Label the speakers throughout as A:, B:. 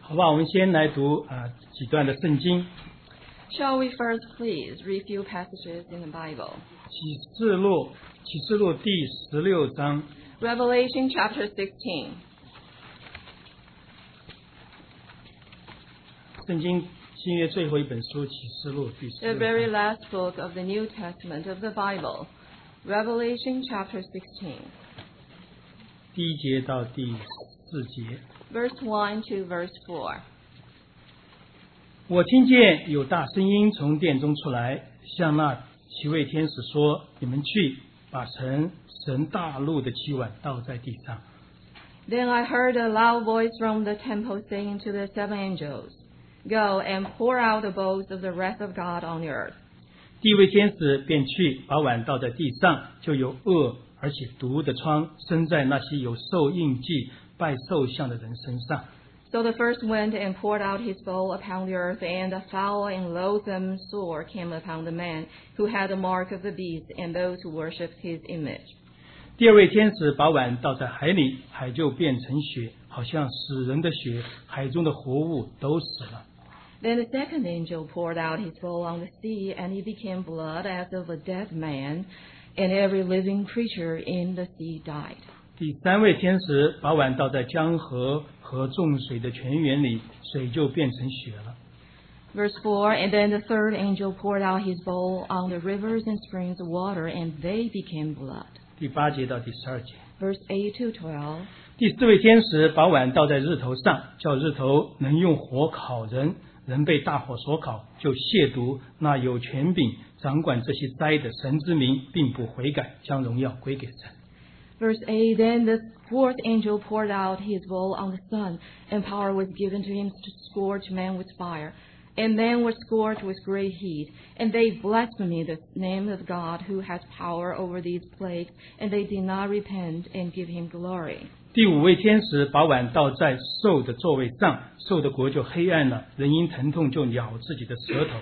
A: 好吧，我们先来读几段的圣经。
B: Shall we first please read few passages in the Bible?
A: 启示录第16章。
B: Revelation chapter 16.
A: 圣经新约最后一本书启示录第
B: The
A: 16
B: very
A: 章。
B: last book of the New Testament of the Bible. Revelation chapter 16.
A: 第1节到第4节。
B: Verse 1 to verse 4.
A: 我听见有大声音从殿中出来，向那7位天使说：你们去，把神大怒的7碗倒在地上。
B: Then I heard a loud voice from the temple saying to the 7 angels, Go and pour out the bowls of the wrath of God on the earth.
A: 第1位天使便去，把碗倒在地上，就有恶而且毒的疮生在那些有兽印记拜兽像的人身上。
B: So the first went and poured out his bowl upon the earth, and a foul and loathsome sore came upon the man who had the mark of the beast and those who worshipped his image.
A: 第2位天使把碗倒在海里，海就变成血，好像死人的血，海中的活物都死了。
B: Then the second angel poured out his bowl on the sea, and it became blood as of a dead man, and every living creature in the sea died.
A: 第3位天使把碗倒在江河和众水的泉源里，水就变成血了。
B: Verse 4, And then the third angel poured out his bowl on the rivers and springs of water, and they became blood.
A: 第8节到第12节。
B: Verse 8 to 12.
A: 第4位天使把碗倒在日头上，叫日头能用火烤人，人被大火所烤，就亵渎那有权柄掌管这些灾的神之名，并不悔改，将荣耀归给神。
B: Verse 8, Then the fourth angel poured out his bowl on the sun, and power was given to him to scorch men with fire. And men were scorched with great heat, and they blasphemed the name of God who has power over these plagues, and they did not repent and give him glory.
A: 第5位天使把碗倒在兽的座位上，兽的国就黑暗了，人因疼痛就咬自己的舌头。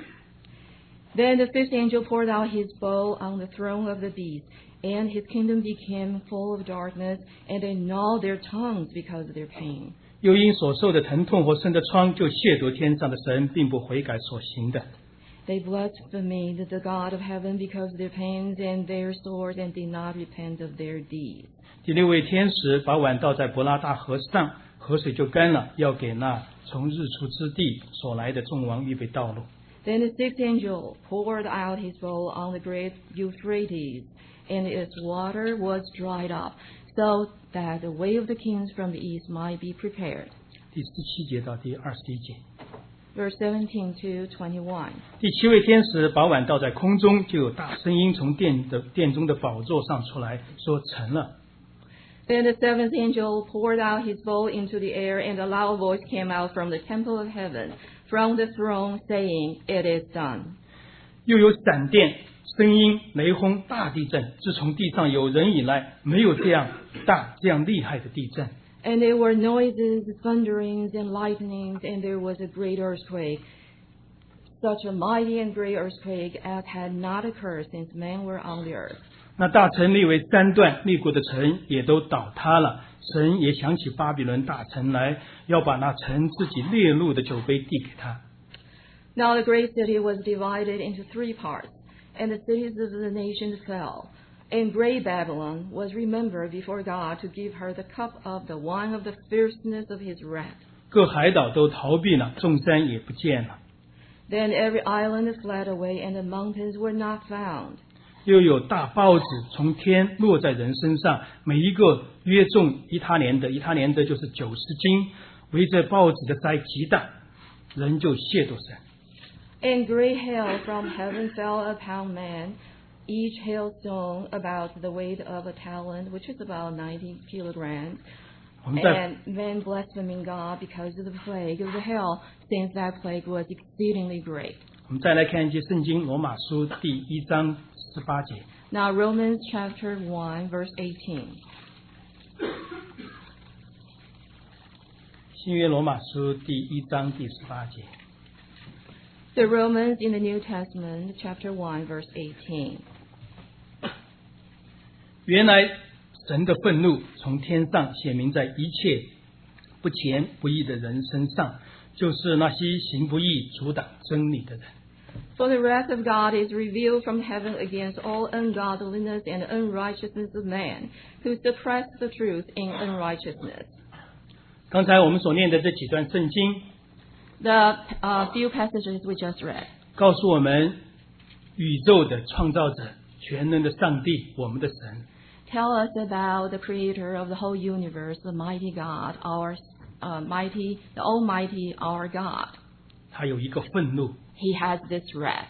B: Then the fifth angel poured out his bowl on the throne of the beast, and his kingdom became full of darkness, and they gnawed their tongues because of their pain.
A: 又因所受的疼痛或生的疮，就亵渎天上的神，并不悔改所行的。
B: They blasphemed the God of heaven because of their pains and their sores, and did not repent of their deeds.
A: 第6位天使把碗倒在伯拉大河上，河水就干了，要给那从日出之地所来的众王预备道路。
B: Then the sixth angel poured out his bowl on the great Euphrates, and its water was dried up, so that the way of the kings from the east might be prepared.
A: 第17节到第21节。
B: Verse 17 to 21.
A: 第7位天使把碗倒在空中，就有大声音从殿中的宝座上出来，说成了。
B: Then the seventh angel poured out his bowl into the air, and a loud voice came out from the temple of heaven, from the throne, saying, It is done.
A: 又有闪电、声音、雷轰、大地震。自从地上有人以来，没有这样大、这样厉害的地震。
B: And there were noises, thunderings, and lightnings, and there was a great earthquake, such a mighty and great earthquake as had not occurred since men were on the earth.
A: 那大城立为3段，立国的城也都倒塌了。神也想起巴比伦大城来，要把那城自己烈怒的酒杯递给他。
B: Now the great city was divided into 3 parts, and the cities of the nations fell. And great Babylon was remembered before God to give her the cup of the wine of the fierceness of his wrath.
A: 各海岛都逃避了，众山也不见了。
B: Then every island fled away, and the mountains were not found.
A: 又有大雹子从天落在人身上，每一个约重1他连德，1他连德就是90斤。围着雹子的灾极大，人就亵渎神。
B: And great hail from heaven fell upon man, each hailstone about the weight of a talent, which is about 90 kilograms.
A: 我们在
B: And men blaspheming God because of the plague of the hail, since that plague was exceedingly great.
A: 我们再来看一节圣经，罗马书第1章18节。
B: Now Romans chapter 1, verse 18.
A: 新约罗马书第1章第18节。
B: The Romans in the New Testament, chapter 1, verse 18.
A: 原来神的愤怒从天上显明在一切不虔不义的人身上，就是那些行不义阻挡真理的人。
B: For the wrath of God is revealed from heaven against all ungodliness and unrighteousness of man, who suppress the truth in unrighteousness.
A: 刚才我们所念的这几段圣经
B: The few passages we just read
A: 告诉我们，宇宙的创造者、全能的上帝，我们的神，
B: tell us about the creator of the whole universe, the mighty God, the Almighty, our God.
A: 他有一个愤怒，
B: He has this wrath.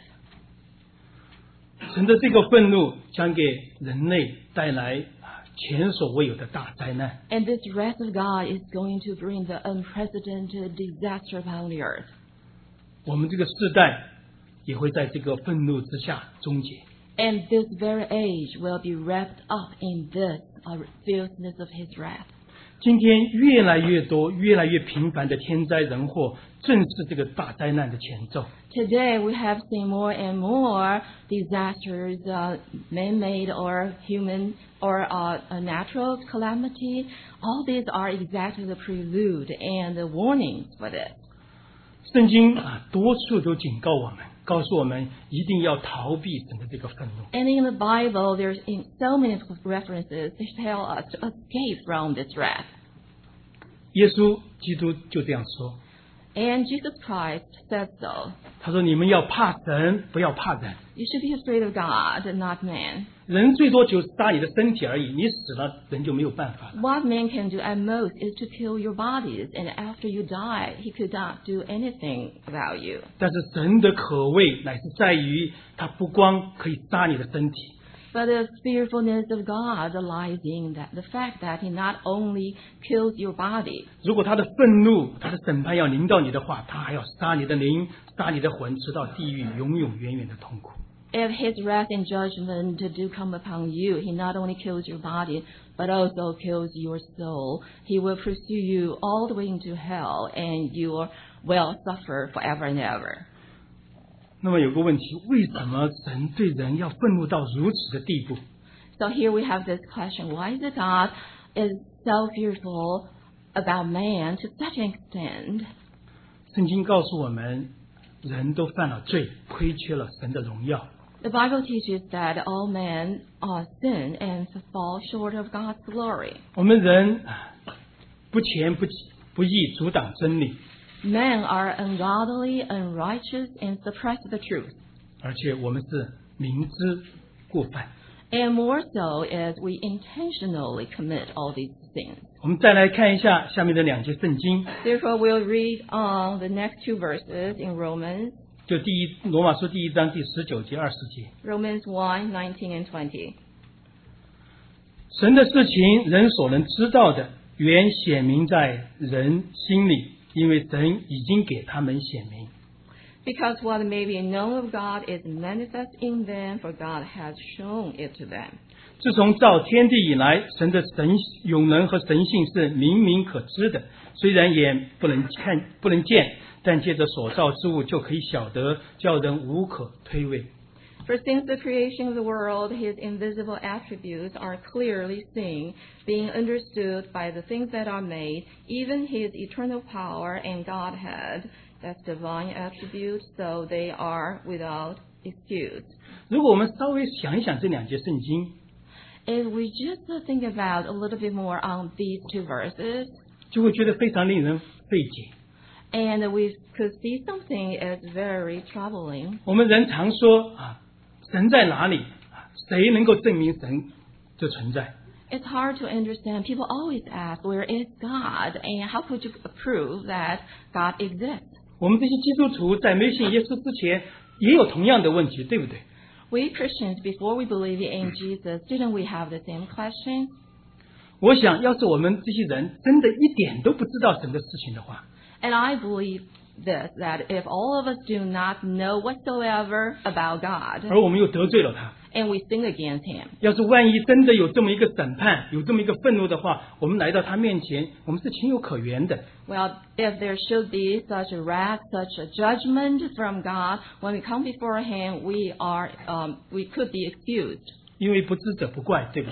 A: 神的这个愤怒将给人类带来前所未有的大灾难。
B: And this wrath of God is going to bring the unprecedented disaster upon the earth.
A: 我们这个世代也会在这个愤怒之下终结。
B: And this very age will be wrapped up in this fierceness of his wrath.
A: 今天越来越多、越来越频繁的天灾人祸，正是这个大灾难的前奏。
B: Today we have seen more and more disasters, man-made or human or a natural calamity. All these are exactly the prelude and the warnings for this.
A: 圣经多处都警告我们，告诉我们一定要逃避神的这个愤怒。
B: And in the Bible, there's in so many references to tell us to escape from this wrath.
A: 耶稣基督就这样说，
B: And Jesus Christ said so.
A: 他说：“你们要怕神，不要怕人。
B: You should be afraid of God and not man.
A: 人最多就是杀你的身体而已，你死了，人就没有办法了。
B: What man can do at most is to kill your bodies, and after you die, he could not do anything about you.
A: 但是神的可畏乃是在于，他不光可以杀你的身体，
B: But the fearfulness of God lies in the fact that he not only kills your body,
A: 如果他的愤怒、他的审判要临到你的话，他还要杀你的灵、杀你的魂，直到地狱永永远远的痛苦。
B: if his wrath and judgment do come upon you, he not only kills your body, but also kills your soul. He will pursue you all the way into hell, and you will suffer forever and ever.
A: 那么有个问题，为什么神对人要愤怒到如此的地步？
B: So here we have this question: why is it God is so fearful about man to such an extent?
A: 圣经告诉我们，人都犯了罪，亏缺了神的荣耀。
B: The Bible teaches that all men sin and fall short of God's glory.
A: 我们人不虔不义，阻挡真理，
B: Men are ungodly, unrighteous, and suppress the truth.
A: 而且我们是明知故犯。
B: And more so as we intentionally commit all these sins.
A: 我们再来看一下下面的两节圣经，
B: Therefore, we'll read the next two verses in Romans,
A: 就罗马书第1章第19节、20节。
B: Romans 1:19 and 20.
A: 神的事情，人所能知道的，原显明在人心里，因为神已经给他们显明。
B: Because what may be known of God is manifest in them, for God has shown it to them.
A: 自从造天地以来，神的永能和神性是明明可知的，虽然眼不能见，但借着所造之物就可以晓得，叫人无可推诿。
B: For since the creation of the world, his invisible attributes are clearly seen, being understood by the things that are made, even his eternal power and Godhead, that's divine attributes, so they are without excuse.
A: 如果我们稍微想一想这两节圣经，
B: If we just think about a little bit more on these two verses,
A: 就会觉得非常令人费解。
B: and we could see something as very troubling.
A: 我们人常说神在哪里？谁能够证明神的存在？
B: It's hard to understand. People always ask, where is God? And how could you prove that God exists?
A: 我们这些基督徒在没信耶稣之前，也有同样的问题，对不对？
B: We Christians, before we believe in Jesus, didn't we have the same question?
A: 我想，要是我们这些人真的一点都不知道神的事情的话，
B: And I believe this, that if all of us do not know whatsoever about God,
A: 而我们又得罪了他，
B: and we sin against him,
A: 要是万一真的有这么一个审判，有这么一个愤怒的话，我们来到他面前，我们是情有可原的。
B: well, if there should be such a wrath, such a judgment from God, when we come before him, we could be excused.
A: 因为不知者不怪，对不对？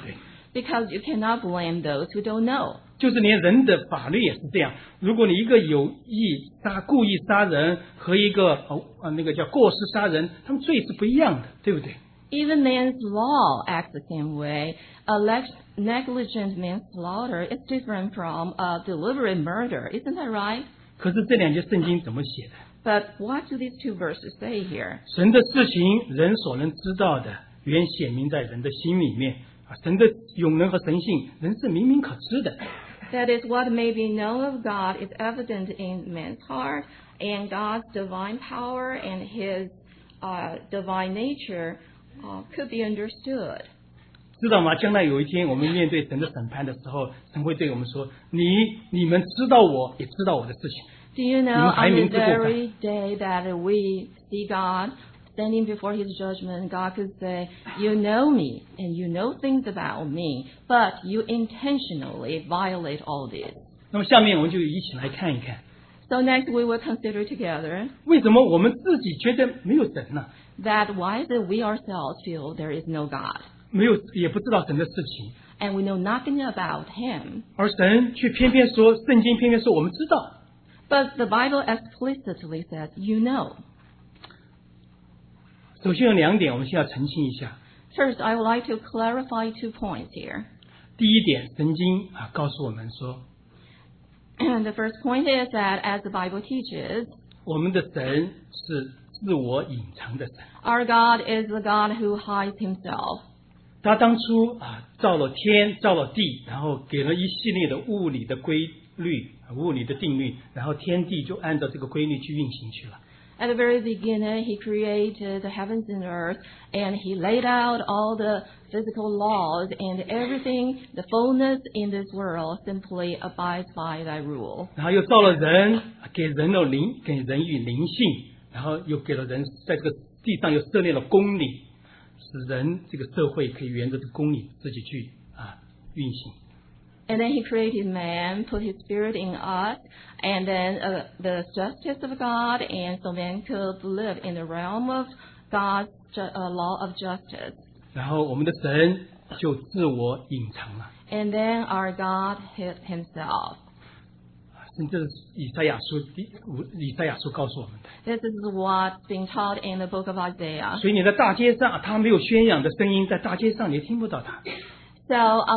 B: Because you cannot blame those who don't know.
A: 就是连人的法律也是这样，如果你一个故意杀人和一个那个叫过失杀人，他们罪是不一样的，对不对？
B: Even man's law acts the same way. Negligent manslaughter is different from deliberate murder. Isn't that right?
A: 可是这两节圣经怎么写的？
B: But what do these two verses say here?
A: 神的事情，人所能知道的，原显明在人的心里面啊。神的永能和神性，人是明明可知的。
B: That is, what may be known of God is evident in man's heart, and God's divine power and His divine nature could be understood.
A: 知道吗？将来有一天，我们面对神的审判的时候，神会对我们说：“你们知道我，也知道我的事情。”
B: Do you know on the very day that we see God standing before His judgment, God could say, "You know me, and you know things about me, but you intentionally violate all this."
A: 那么下面我们就一起来看一看，
B: So next we will consider together
A: 为什么我们自己觉得没有神呢？
B: that why is it we ourselves feel there is no God,
A: 没有，也不知道神的事情，
B: and we know nothing about Him.
A: 而神却偏偏说，圣经偏偏说我们知道。
B: But the Bible explicitly says, "You know."
A: 首先有两点，我们先要澄清一下。
B: First, I would like to clarify 2 points here.
A: 第一点，圣经告诉我们说，
B: And the first point is that, as the Bible teaches,
A: 我们的神是自我隐藏的神。
B: our God is the God who hides Himself.
A: 他当初造了天，造了地，然后给了一系列的物理的规律、物理的定律，然后天地就按照这个规律去运行去了。
B: At the very beginning, He created the heavens and earth, and He laid out all the physical laws, and everything, the fullness in this world simply abides by that rule.
A: 然后又造了人，给人以灵性，然后又给了人在这个地上又设立了公理，使人这个社会可以沿着这个公理自己去运行。
B: And then He created man, put His Spirit in us, and then the justice of God, and so man could live in the realm of God's law of justice.
A: 然后我们的神就自我隐藏了。
B: And then our God hid Himself.
A: 这是以赛亚书告诉我们的。
B: This is what's being taught in the book of Isaiah.
A: 所以你在大街上，他没有宣扬的声音，在大街上你也听不到他。
B: So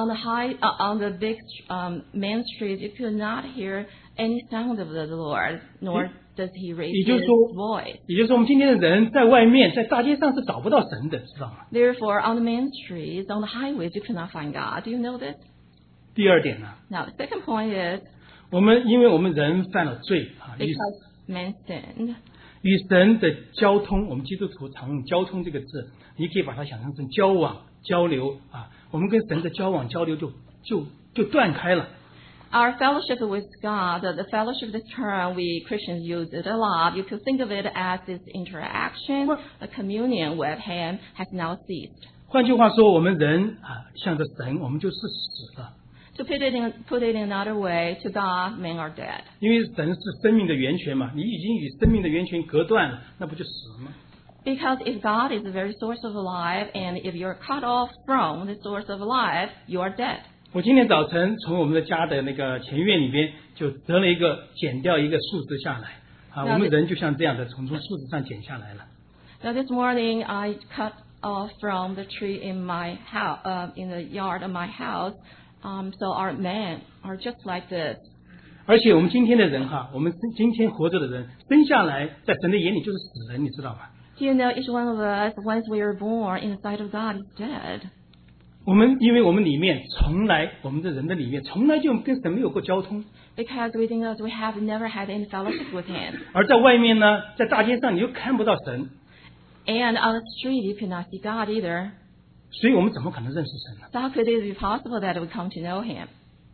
B: on the big main street, you could not hear any sound of the Lord, nor does He raise His voice.
A: 也就是说，我们今天的人在外面，在大街上是找不到神的，知道吗？
B: Therefore, on the main streets, on the highways, you cannot find God. Do you know this?
A: 第二点呢，
B: Now, the second point is
A: 因为我们人犯了罪
B: because man sinned.
A: 与神的交通，我们基督徒常用交通这个字，你可以把它想象成交往、交流我们跟神的交往交流就断开了。
B: Our fellowship with God, the fellowship, this term, we Christians use it a lot. You could think of it as this interaction, a communion with Him has now ceased.
A: 换句话说，我们人向着神，我们就是死了。
B: To put it in another way, to God, men are dead.
A: 因为神是生命的源泉嘛，你已经与生命的源泉隔断了，那不就死了吗？
B: Because if God is the very source of life, and if you're cut off from the source of life, you are dead.
A: 我今天早晨从我们的家的那个前院里边就得了剪掉一个树枝下来我们人就像这样的从树枝上剪下来了。
B: Now this morning I cut off from the tree in my house, in the yard of my house. So our men are just like this.
A: 而且我们今天的人我们今天活着的人生下来在神的眼里就是死人，你知道吗？
B: Do you know each one of us, once we are born, in the sight of God, is dead?
A: 因为我们里面我们的人的里面从来就跟神没有过交通。
B: Because within us we have never had any fellowship with Him.
A: 而在外面呢，在大街上你又看不到神。
B: And on the street you cannot see God either.
A: 所以我们怎么可能认识神呢？
B: So how could it be possible that we come to know Him?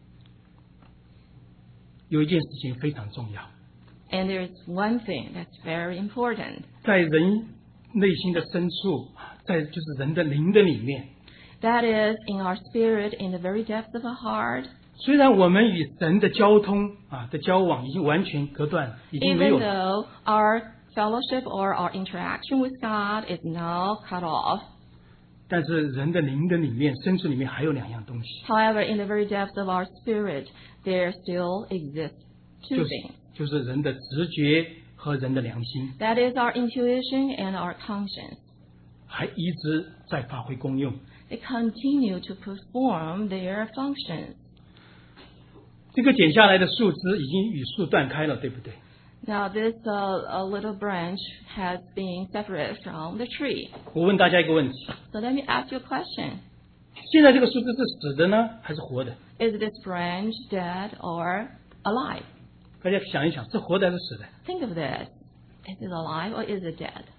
A: 有一件事情非常重要。
B: And there's one thing that's very important.
A: 在人内心的深处，就是人的灵的里面。
B: That is, in our spirit, in the very depths of our heart.
A: 虽然我们与神的交通的交往已经完全隔断，已经没有
B: Even
A: 了。
B: though our fellowship or our interaction with God is now cut off.
A: 但是人的灵的里面深处里面还有两样东西，
B: However, in the very depths of our spirit, there still exists two
A: 就是
B: things.
A: 就是人的直觉和人的良心，
B: That is our intuition and our conscience.
A: 还一直在发挥功用。
B: They continue to perform their functions.
A: 这个剪下来的树枝已经与树断开了，对不对？
B: Now, this little branch has been separated from the tree.
A: 我问大家一个问题，
B: So let me ask you a question.
A: 现在这个树枝是死的呢，还是活的？
B: Is this branch dead or alive?
A: 大家想一想，是活的还是死的？
B: Think of this. Is it alive or is it dead?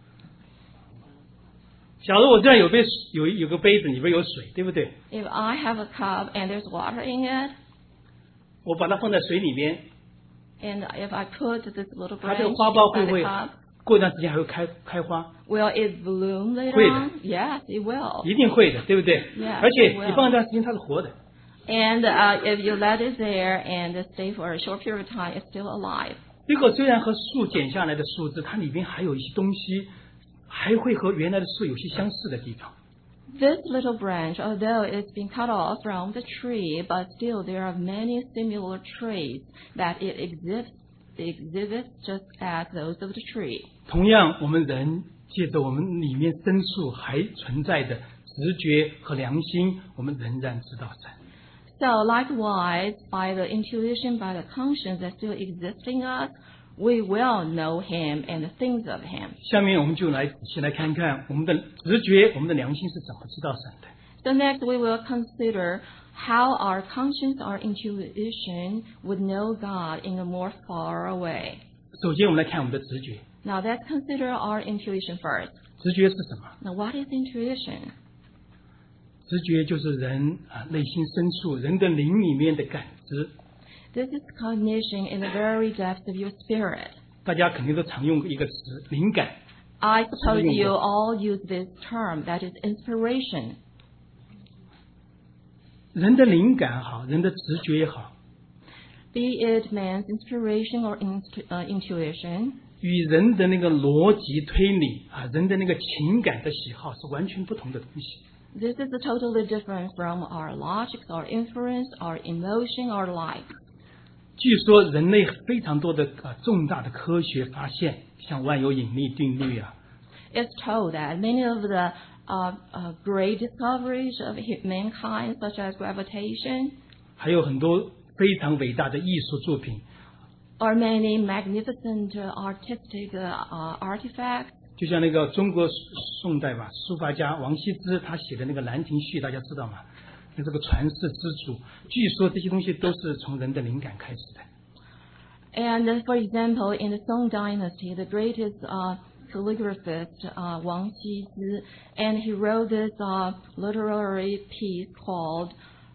A: 假如我这样有个杯子，里边有水，对不对？
B: If I have a cup and there's water in it,
A: 我把它放在水里面，
B: and if I put this little
A: 它这
B: branch
A: 个花苞会
B: inside
A: 不会
B: the cup,
A: 过一段时间还会开花？
B: will it bloom later
A: 会的。
B: on? Yes, it will.
A: 一定会的，对不对？
B: Yeah,
A: 而且
B: it will.
A: 你放一段时间它是活的。
B: And if you let it there and stay for a short period of time, it's still alive.
A: 这个虽然和树剪下来的树枝，它里边还有一些东西，还会和原来的树有些相似的地方。
B: This little branch, although it's been cut off from the tree, but still there are many similar traits that it exhibits just as those of the tree.
A: 同样，我们人借着我们里面深处还存在的直觉和良心，我们仍然知道神。
B: So likewise, by the intuition, by the conscience that still exists in us, we will know Him and the things of Him.
A: 下面我们就来仔细来看看我们的直觉、我们的良心是怎么知道神的。
B: So next we will consider how our conscience, our intuition would know God in a more far way.
A: 首先，我们来看我们的直觉。
B: Now let's consider our intuition first.
A: 直觉是什么？
B: Now what is intuition?
A: 直觉就是人内心深处人的灵里面的感知。
B: This is cognition in the very depths of your spirit.
A: 大家肯定都常用一个词“灵感
B: I suppose
A: 是用过。
B: you all use this term, that is inspiration. ”。
A: 人的灵感好，人的直觉也好，
B: Be it man's inspiration or intuition,
A: 与人的那个逻辑推理人的那个情感的喜好是完全不同的东西。
B: this is totally different from our logic, our inference, our emotion, our life.
A: 据说人类非常多的重大的科学发现，像万有引力定律
B: It's told that many of the great discoveries of mankind, such as gravitation,
A: 还有很多非常伟大的艺术作品，
B: or many magnificent artistic artifacts.
A: 就像那个中国宋代书法家王羲之他写的那个《兰亭序》，大家知道吗？那这个传世之主，据说这些东西都是从人的灵感开始的。
B: And for example, in the Song Dynasty, the greatest calligraphist Wang Xizhi, and he wrote this literary piece called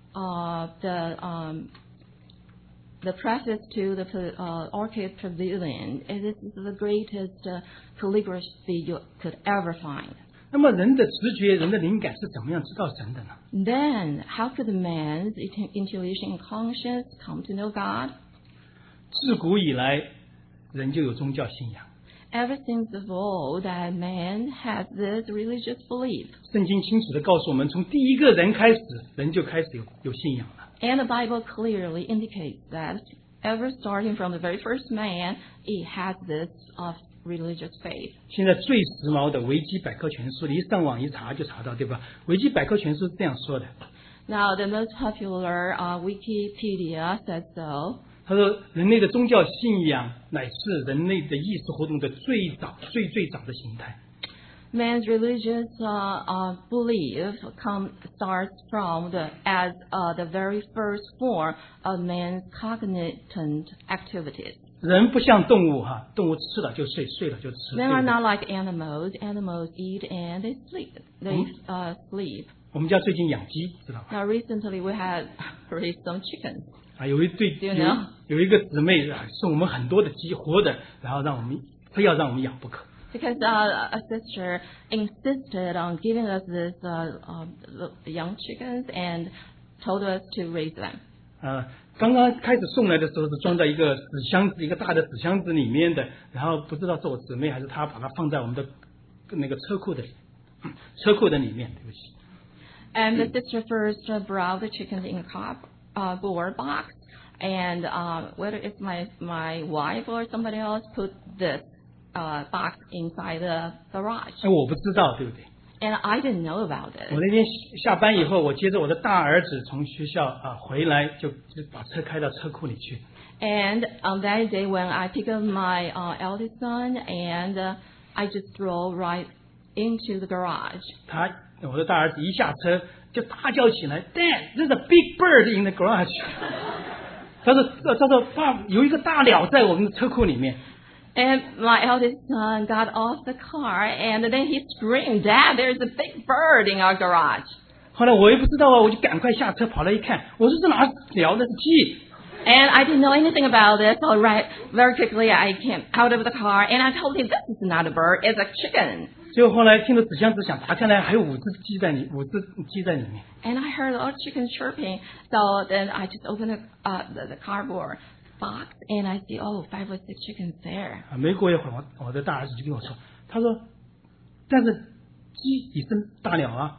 B: the Preface to the Orchid Pavilion. And this is the greatest calligraphy you could ever find.
A: 那么人的直觉、人的灵感是怎么样知道神的呢？
B: Then, how could man's intuition and conscience come to know God?
A: 自古以来，人就有宗教信仰。
B: Ever since of old, that man has this religious belief.
A: 圣经清楚地告诉我们，从第一个人开始，人就开始有信仰了。
B: And the Bible clearly indicates that ever starting from the very first man, he has this religious faith.
A: 现在最时髦的维基百科全书，你一上网一查就查到，对吧？维基百科全书是这样说的：
B: Now, the most popular Wikipedia says so.
A: 他说，人类的宗教信仰乃是人类的意识活动的最早的形态。
B: Man's religious belief starts from the very first form of man's cognizant activities.
A: 人不像动物动物吃了就睡，睡了就吃。
B: Men
A: 对
B: are
A: 不对
B: not like animals. Animals eat and they sleep. They sleep.
A: 我们家最近养鸡，知道吧？
B: Now, recently we had raised some chickens.
A: 有一对
B: Do you know?
A: 有一个姊妹送我们很多的鸡活的，然后非要让我们养不可。
B: Because a sister insisted on giving us this young chickens and told us to raise them.
A: 刚刚开始送来的时候是装在一个纸箱子，一个大的纸箱子里面的，然后不知道是我姊妹还是她把它放在我们的那个车库的里面，对不起。
B: And the sister first brought the chickens in a cardboard box, and whether it's my wife or somebody else put this box inside the garage.
A: 我不知道，对不对？
B: And I didn't know about
A: 我
B: it.
A: 那天下班以后，我接着我的大儿子从学校回来，就把车开到车库里去。
B: And on that day when I picked up my eldest son, and I just drove right into the garage.
A: 我的大儿子一下车就大叫起来 ，Dad, there's a big bird in the garage 。他说爸，有一个大鸟在我们的车库里面。
B: And my eldest son got off the car, and then he screamed, "Dad, there's a big bird in our garage."
A: 后来我也不知道啊，我就赶快下车跑来一看，我说这哪是鸟，那是鸡。
B: And I didn't know anything about this, so very quickly I came out of the car, and I told him, "This is not a bird, it's a chicken."
A: 结果后来听到纸箱子响，打开来还有5只鸡在里面。
B: And I heard all chickens chirping, so then I just opened the cardboard box, and I see 5 or 6 chickens there.
A: 没过一会儿，我的大儿子就跟我说，他说，但是鸡也是大鸟啊。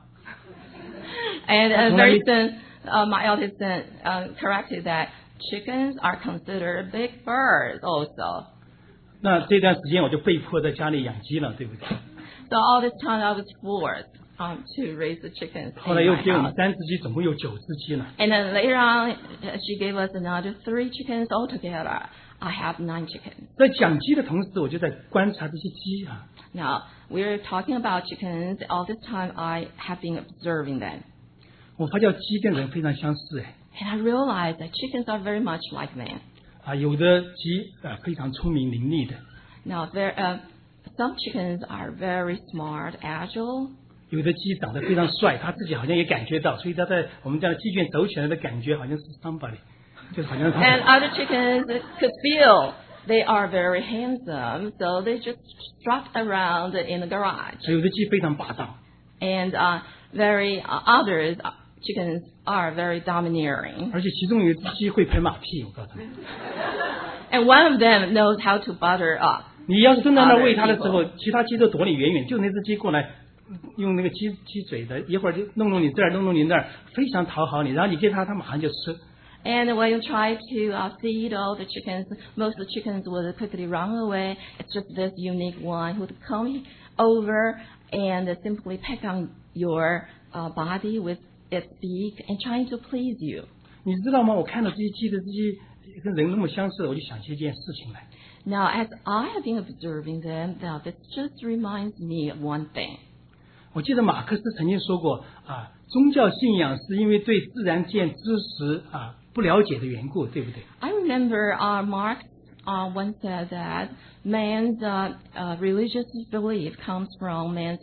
B: And very soon, my eldest son corrected that chickens are considered big birds also.
A: 那这段时间我就被迫在家里养鸡了，对不对？
B: So all this time I was forced to raise the chickens
A: 后来
B: in
A: 又
B: my
A: 给我们
B: house.
A: 3只鸡，总共有9只鸡了。
B: And then later on, she gave us another 3 chickens altogether. I have 9 chickens.
A: 在讲鸡的同时，我就在观察这些鸡啊。
B: Now, we're talking about chickens. All this time I have been observing them.
A: 我发觉鸡跟人非常相似哎。
B: And I realized that chickens are very much like man.
A: 有的鸡非常聪明伶俐的，
B: Now, some chickens are very smart, agile.
A: 有的鸡长得非常帅，他自己好像也感觉到，所以他在我们这样的鸡圈走起来的感觉好像是 somebody， 就是好像他。
B: And other chickens could feel they are very handsome, so they just strut around in the garage.
A: 有的鸡非常霸道，
B: And others chickens are very domineering.
A: 而且其中有一只鸡会拍马屁，我告诉你。
B: And one of them knows how to butter up.
A: 你要是蹲在那喂它的时候，其他鸡都躲你远远，就那只鸡过来，用那个鸡嘴的，一会儿就弄弄你这儿，弄弄你那儿，非常讨好你。然后你给它，它马上就吃。
B: And when you try to feed all the chickens, most of the chickens would quickly run away. It's just this unique one who would come over and simply peck on your body with its beak and trying to please you.
A: 你知道吗？我看到这些鸡的这些跟人那么相似，我就想起一件事情来。
B: Now, as I have been observing them, now this just reminds me of one thing.
A: 我记得马克思曾经说过宗教信仰是因为对自然界知识不了解的缘故，对不对？
B: I remember Marx once said that man's religious belief comes from man's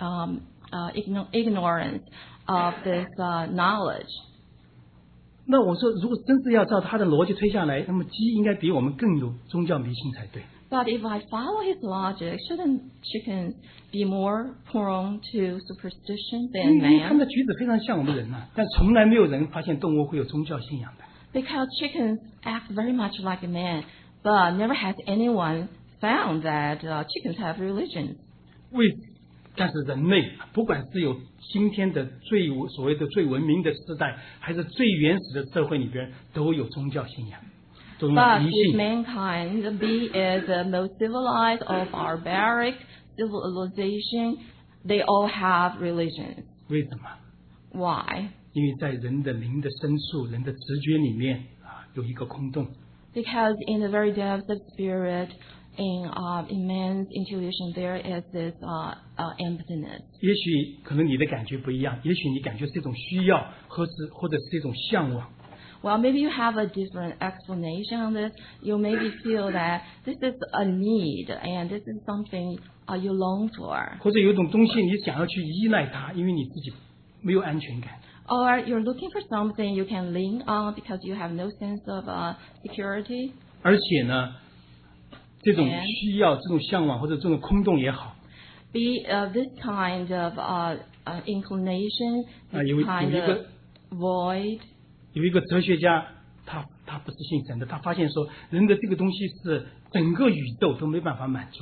B: ignorance of this knowledge.
A: 那我说，如果真是要照他的逻辑推下来，那么鸡应该比我们更有宗教迷信才对。
B: But if I follow his logic, shouldn't chickens be more prone to superstition
A: 因
B: than
A: 为他们
B: man?
A: 的举止非常像我们人但从来没有人发现动物会有宗教信仰的。
B: Because chickens act very much like a man, but never has anyone found that chickens have religions.
A: 但是人类不管是有今天的所谓的最文明的时代，还是最原始的社会里边，都有宗教信仰，都有
B: But
A: 迷
B: if
A: 信。
B: mankind, be it the most civilized or barbaric civilization, they all have religions.
A: 为什么？
B: Why?
A: 因为在人的灵的深处、人的直觉里面有一个空洞。
B: Because in the very depths of spirit, in man's intuition, there is this emptiness.
A: 也许可能你的感觉不一样，也许你感觉是一种需要，或者是一种向往。
B: Well, maybe you have a different explanation on this. You maybe feel that this is a need and this is something you long for.
A: 或者有一种东西你想要去依赖它，因为你自己没有安全感。
B: Or you're looking for something you can lean on because you have no sense of security.
A: 而且呢，这种需要、这种向往或者这种空洞也好，
B: Be this kind of inclination,
A: 有
B: this kind
A: 一
B: of
A: 个
B: void.
A: 有一个哲学家，他不是信神的，他发现说人的这个东西是整个宇宙都没办法满足的。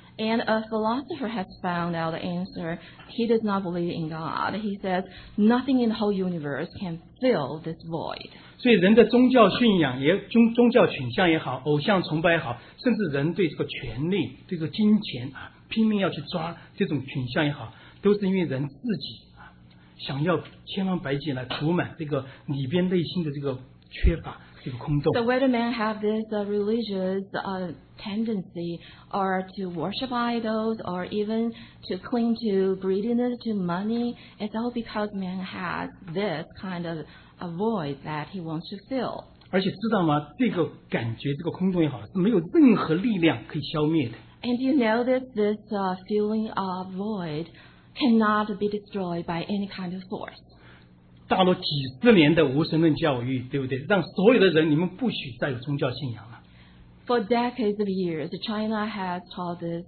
B: And a philosopher has found out the answer. He does not believe in God. He says nothing in the whole universe can fill this void.
A: 所以人的宗教信仰宗教倾向也好，偶像崇拜也好，甚至人对这个权力、对这个金钱拼命要去抓这种倾向也好，都是因为人自己想要千方百计来补满这个里边内心的这个缺乏。这个空洞。
B: So whether men have this religious tendency or to worship idols or even to cling to greediness, to money, it's all because man has this kind of a void that he wants to fill.
A: 而且知道吗？这个感觉，这个空洞也好，是没有任何力量可以消灭的。
B: And you know that this feeling of void cannot be destroyed by any kind of force.
A: 大陆几十年的无神论教育，对不对？让所有的人，你们不许再有宗教信仰了。
B: For decades of years, China has taught this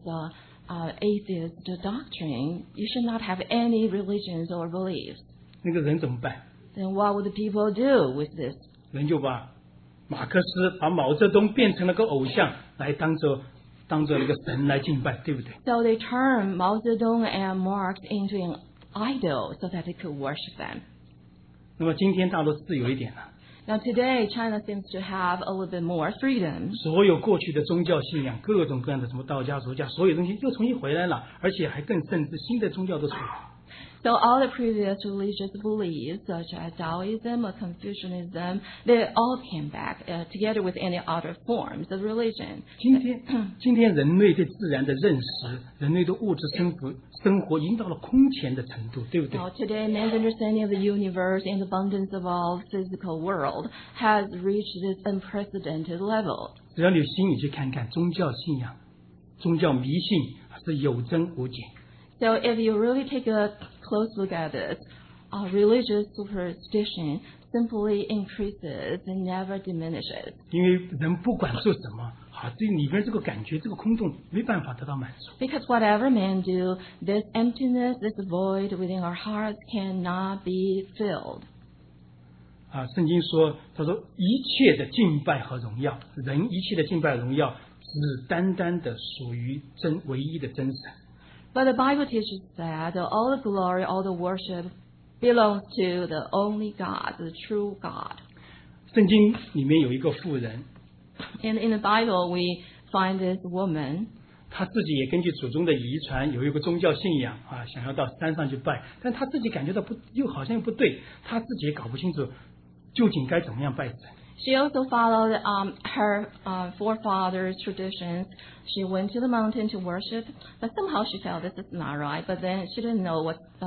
B: atheist doctrine. You should not have any religions or beliefs.
A: 那个人怎么办？
B: Then what would the people do with this?
A: 人就把马克思、把毛泽东变成了个偶像，来当做那个神来敬拜，对不对？
B: So they turned Mao Zedong and Marx into an idol so that they could worship them.
A: 那么今天大陆自由一点了，
B: Now today, China seems to have a little bit more freedom.
A: 所有过去的宗教信仰，各种各样的什么道家、儒家，所有东西又重新回来了，而且还更甚至新的宗教都出来了。
B: So all the previous religious beliefs, such as Taoism or Confucianism, they all came back together with any other forms of religion.
A: 今天人类对自然的认识，人类的物质生活已经到了空前的程度，对不对？
B: Now today, man's understanding of the universe and the abundance of all physical world has reached this unprecedented level.
A: 只要你有心，你去看看宗教信仰、宗教迷信是有增无减。
B: So if you really take a close look at this, religious superstition simply increases and never diminishes.
A: 因为人不管做什么，这里边这个感觉，这个空洞没办法得到满足。
B: Because whatever men do, this emptiness, this void within our hearts cannot be filled.
A: 圣经说，他说一切的敬拜和荣耀，人一切的敬拜荣耀，只单单的属于唯一的真神。
B: But the Bible teaches that all the glory, all the worship belongs to the only God, the true God.
A: 圣经里面有一个妇人，
B: And in the Bible, we find this woman.
A: 她自己也根据祖宗的遗传有一个宗教信仰想要到山上去拜，但她自己感觉到又好像又不对，她自己也搞不清楚究竟该怎么样拜神。
B: She also followed her forefathers' traditions. She went to the mountain to worship, but somehow she felt this is not right. But then she didn't know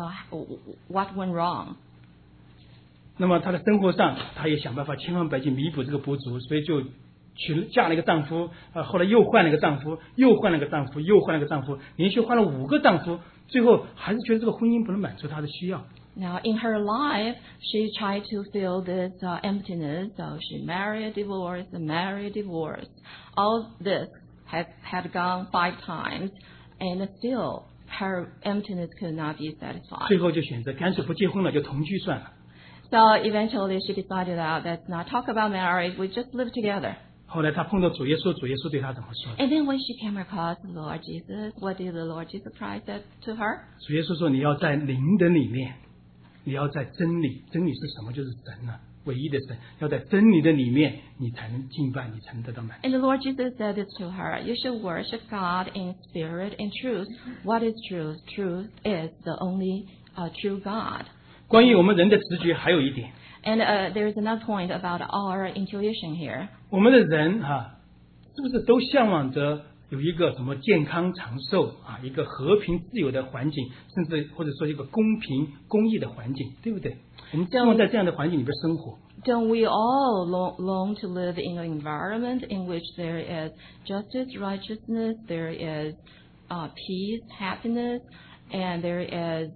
B: what went wrong.
A: 那么她的生活上，她也想办法千方百计弥补这个不足，所以就嫁了一个丈夫，后来又换了一个丈夫，又换了个丈夫，又换了个丈夫，连续换了5个丈夫，最后还是觉得这个婚姻不能满足她的需要。
B: Now, in her life, she tried to fill this emptiness. So she married, divorced, and married, divorced. All this had gone 5 times, and still her emptiness could not be satisfied.
A: 最后就选择干脆不结婚了，就同居算了。
B: So eventually, she decided that let's not talk about marriage. We just live together.
A: 后来她碰到主耶稣，主耶稣对她怎么说？
B: And then when she came across the Lord Jesus, what did the Lord Jesus Christ say to her?
A: 主耶稣说：“你要在灵的里面，你要在真理。真理是什么？就是神啊，唯一的神。要在真理的里面，你才能敬拜，你才能得到满足。
B: And the Lord Jesus said this to her: You should worship God in spirit and truth. What is truth? Truth is the only true God.
A: 关于我们人的直觉，还有一点，
B: And there is another point about our intuition here.
A: 我们的人是不是都向往着有一个什么健康长寿一个和平自由的环境，甚至或者说一个公平公义的环境，对不对？我们希望在这样的环境里边生活。
B: Don't we all long to live in an environment in which there is justice, righteousness, there is peace, happiness, and there is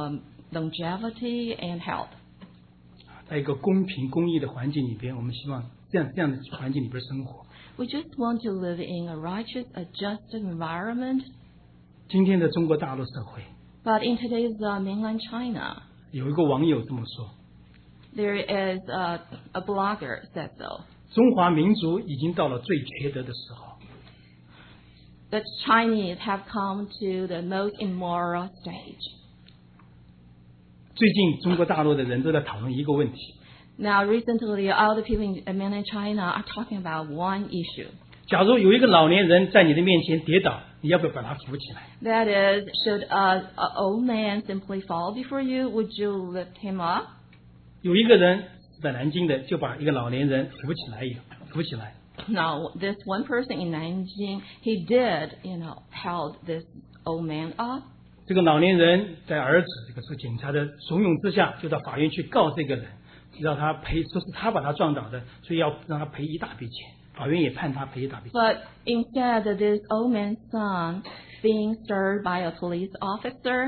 B: longevity and health?
A: 在一个公平公义的环境里边，我们希望这样的环境里边生活。
B: We just want to live in a righteous, a just environment.
A: 今天的中国大陆社会，
B: But in today's mainland China,
A: 有一个网友这么说：
B: there is a blogger said so.
A: 中华民族已经到了最缺德的时候。
B: the Chinese have come to the most immoral stage.
A: 最近中国大陆的人都在讨论一个问题，
B: Now, recently, all the people in mainland China are talking about one issue.
A: 假如有一个老年人在你的面前跌倒，你要不要把他扶起来？
B: That is, should an old man simply fall before you, would you lift him up?
A: 有一个人在南京的就把一个老年人扶起来。
B: Now, this one person in Nanjing, he did, held this old man up.
A: 这个老年人在儿子这个是警察的怂恿之下，就到法院去告这个人，让他赔，说是他把他撞倒的，所以要让他赔一大笔钱。法院也判他赔一大笔钱。
B: But instead, this old man's son, being stirred by a police officer,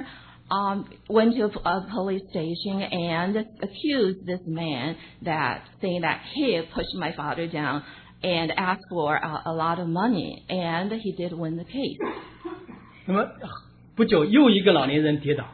B: went to a police station and accused this man saying that he pushed my father down and asked for a lot of money, and he did win the case.
A: 那么不久又一个老年人跌倒，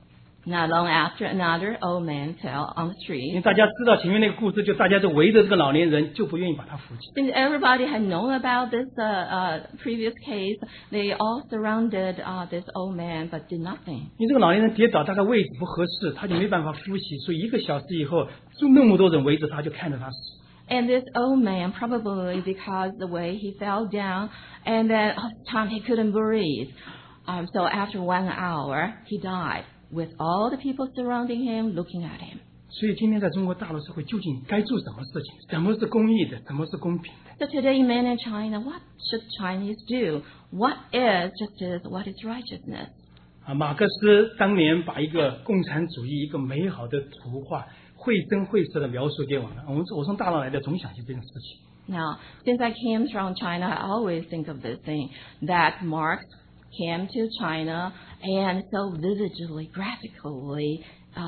B: Not long after, another old man fell on the
A: 因为
B: street.
A: 大家知道前面那个故事，就大家就围着这个老年人，就不愿意把他扶起。
B: Since everybody had known about this previous case, they all surrounded this old man but did nothing.
A: 因为这个老年人跌倒，大概位置不合适，他就没办法呼吸，所以1个小时以后，就那么多人围着他，就看着他死。
B: And this old man, probably because the way he fell down, and then all the time he couldn't breathe. So after 1 hour, he died, with all the people surrounding him looking at him.
A: 所以今天在中国大陆社会，究竟该做什么事情？什么是公益的？什么是公平的？
B: So today in mainland China, what should Chinese do? What is justice? What is righteousness?
A: 马克思当年把一个共产主义一个美好的图画，绘声绘色的描述给我们。我从大陆来的，总想起这件事情。
B: Now, since I came from China, I always think of this thing that Marx came to China and so vividly, graphically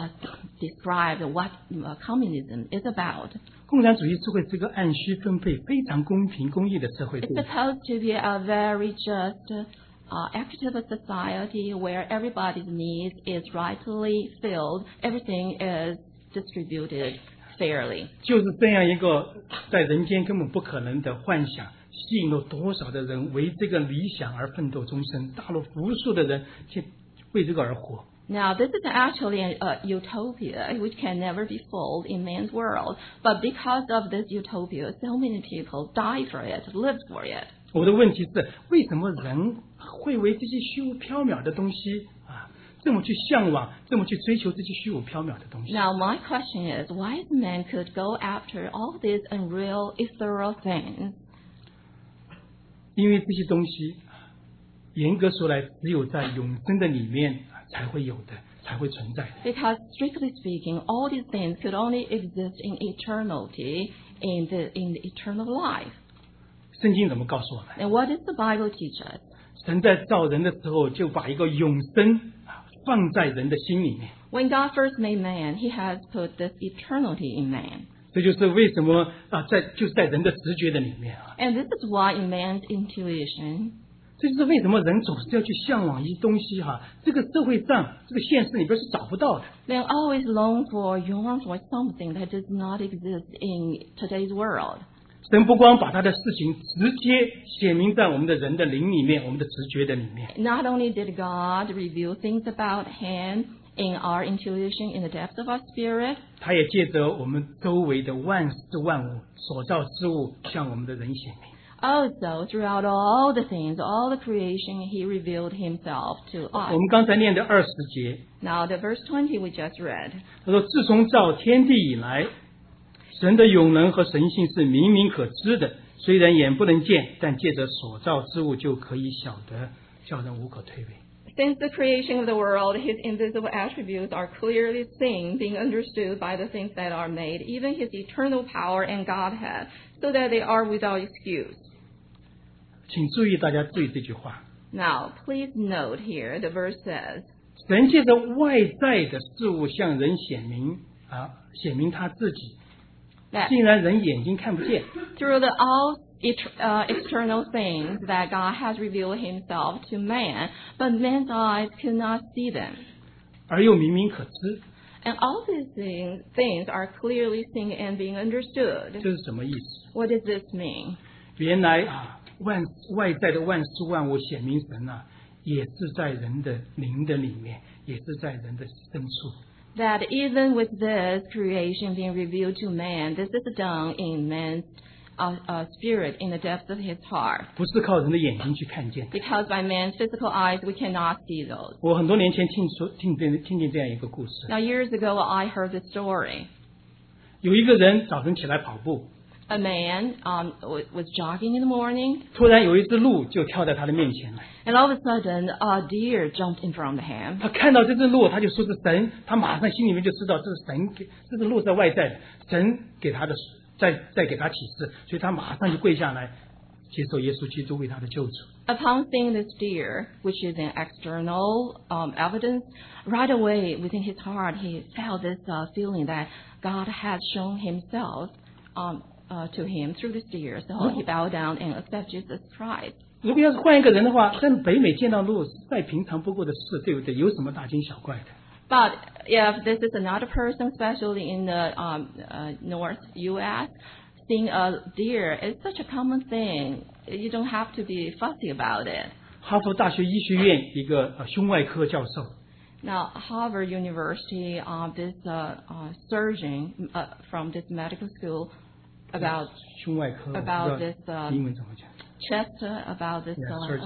B: described what communism is about.
A: 共产主义社会是个按需分配、非常公平公义的社会
B: It's
A: 制度。
B: supposed to be a very just, equitable society where everybody's needs is rightly filled. Everything is distributed fairly.
A: 就是这样一个在人间根本不可能的幻想，吸引了多少的人为这个理想而奋斗终身。大陆无数的人去为这个而活。
B: Now, this is actually a utopia which can never be fulfilled in man's world. But because of this utopia, so many people die for it, live for it.
A: 我的问题是，为什么人会为这些虚无缥缈的东西这么去向往，这么去追求这些虚无缥缈的东西？
B: Now, my question is, why man could go after all these unreal, ethereal things?
A: 因为这些东西，严格说来，只有在永生的里面才会有的，才会存在的。
B: Because strictly speaking, all these things could only exist in eternity, in the eternal life.
A: 圣经怎么告诉我们？
B: And what does the Bible teach us?
A: 神在造人的时候，就把一个永生放在人的心里面。
B: When God first made man, He has put this eternity in man.
A: 这就是为什么就是在人的直觉的里面啊。
B: And this is why in man's intuition,
A: 这就是为什么人总是要去向往一些东西这个社会上，这个现实里边是找不到的。
B: they always yearn for something that does not exist in today's world.
A: 神不光把他的事情直接写明在我们的人的灵里面，我们的直觉的里面。
B: Not only did God reveal things about Him in our intuition, in the depths of our spirit,
A: 他也借着我们周围的万事万物所造之物，向我们的人显明。
B: also throughout all the things, all the creation, He revealed Himself to us.
A: 我们刚才念的20节，
B: Now, the verse 20 we just read.
A: 他说：“自从造天地以来，神的永能和神性是明明可知的，虽然眼不能见，但借着所造之物就可以晓得，叫人无可推诿。”
B: Since the creation of the world, His invisible attributes are clearly seen, being understood by the things that are made, even His eternal power and Godhead, so that they are without excuse.
A: 请注意，大家注意这句话：
B: Now, please note here, the verse says,
A: 神借着外在的事物向人显明他自己，
B: that
A: 竟然人眼睛看不见，
B: through the all external things that God has revealed Himself to man, but man's eyes could not see them.
A: 而又明明可知。
B: And all these things are clearly seen and being understood.
A: 这是什么意思？
B: What does this mean?
A: 原来外在的万事万物显明神啊，也是在人的灵的里面，也是在人的深处。
B: That even with this creation being revealed to man, this is done in man's spirit, in the depths of his heart.
A: 不是靠人的眼睛去看见的。
B: Because by man's physical eyes, we cannot see those.
A: 我很多年前听见这样一个故事，
B: Now, years ago, I heard the story.
A: 有一个人早晨起来跑步，
B: A man was jogging in the morning,
A: 突然有一只鹿就跳在他的面前来，
B: and all of a sudden, a deer jumped in front of him.
A: 他看到这只鹿，他就说是神，他马上心里面就知道这是神给这只鹿在外在的，神给他的，再给他启示，所以他马上就跪下来接受耶稣基督为他的救主。
B: Upon seeing this deer, which is an external evidence, right away within his heart, he felt this feeling that God had shown himself to him through this deer. So he bowed down and accepted Jesus Christ.
A: 如果要是换一个人的话，在北美见到鹿是再平常不过的事，对不对？有什么大惊小怪的？
B: But if this is another person, especially in the North U.S., seeing a deer is such a common thing. You don't have to be fussy about it.
A: 哈佛大学医学院一个胸外科教授，
B: Now, Harvard University, this surgeon from this medical school about
A: 胸外科
B: about
A: 我不知
B: this
A: 道英文怎么讲？
B: chest, about this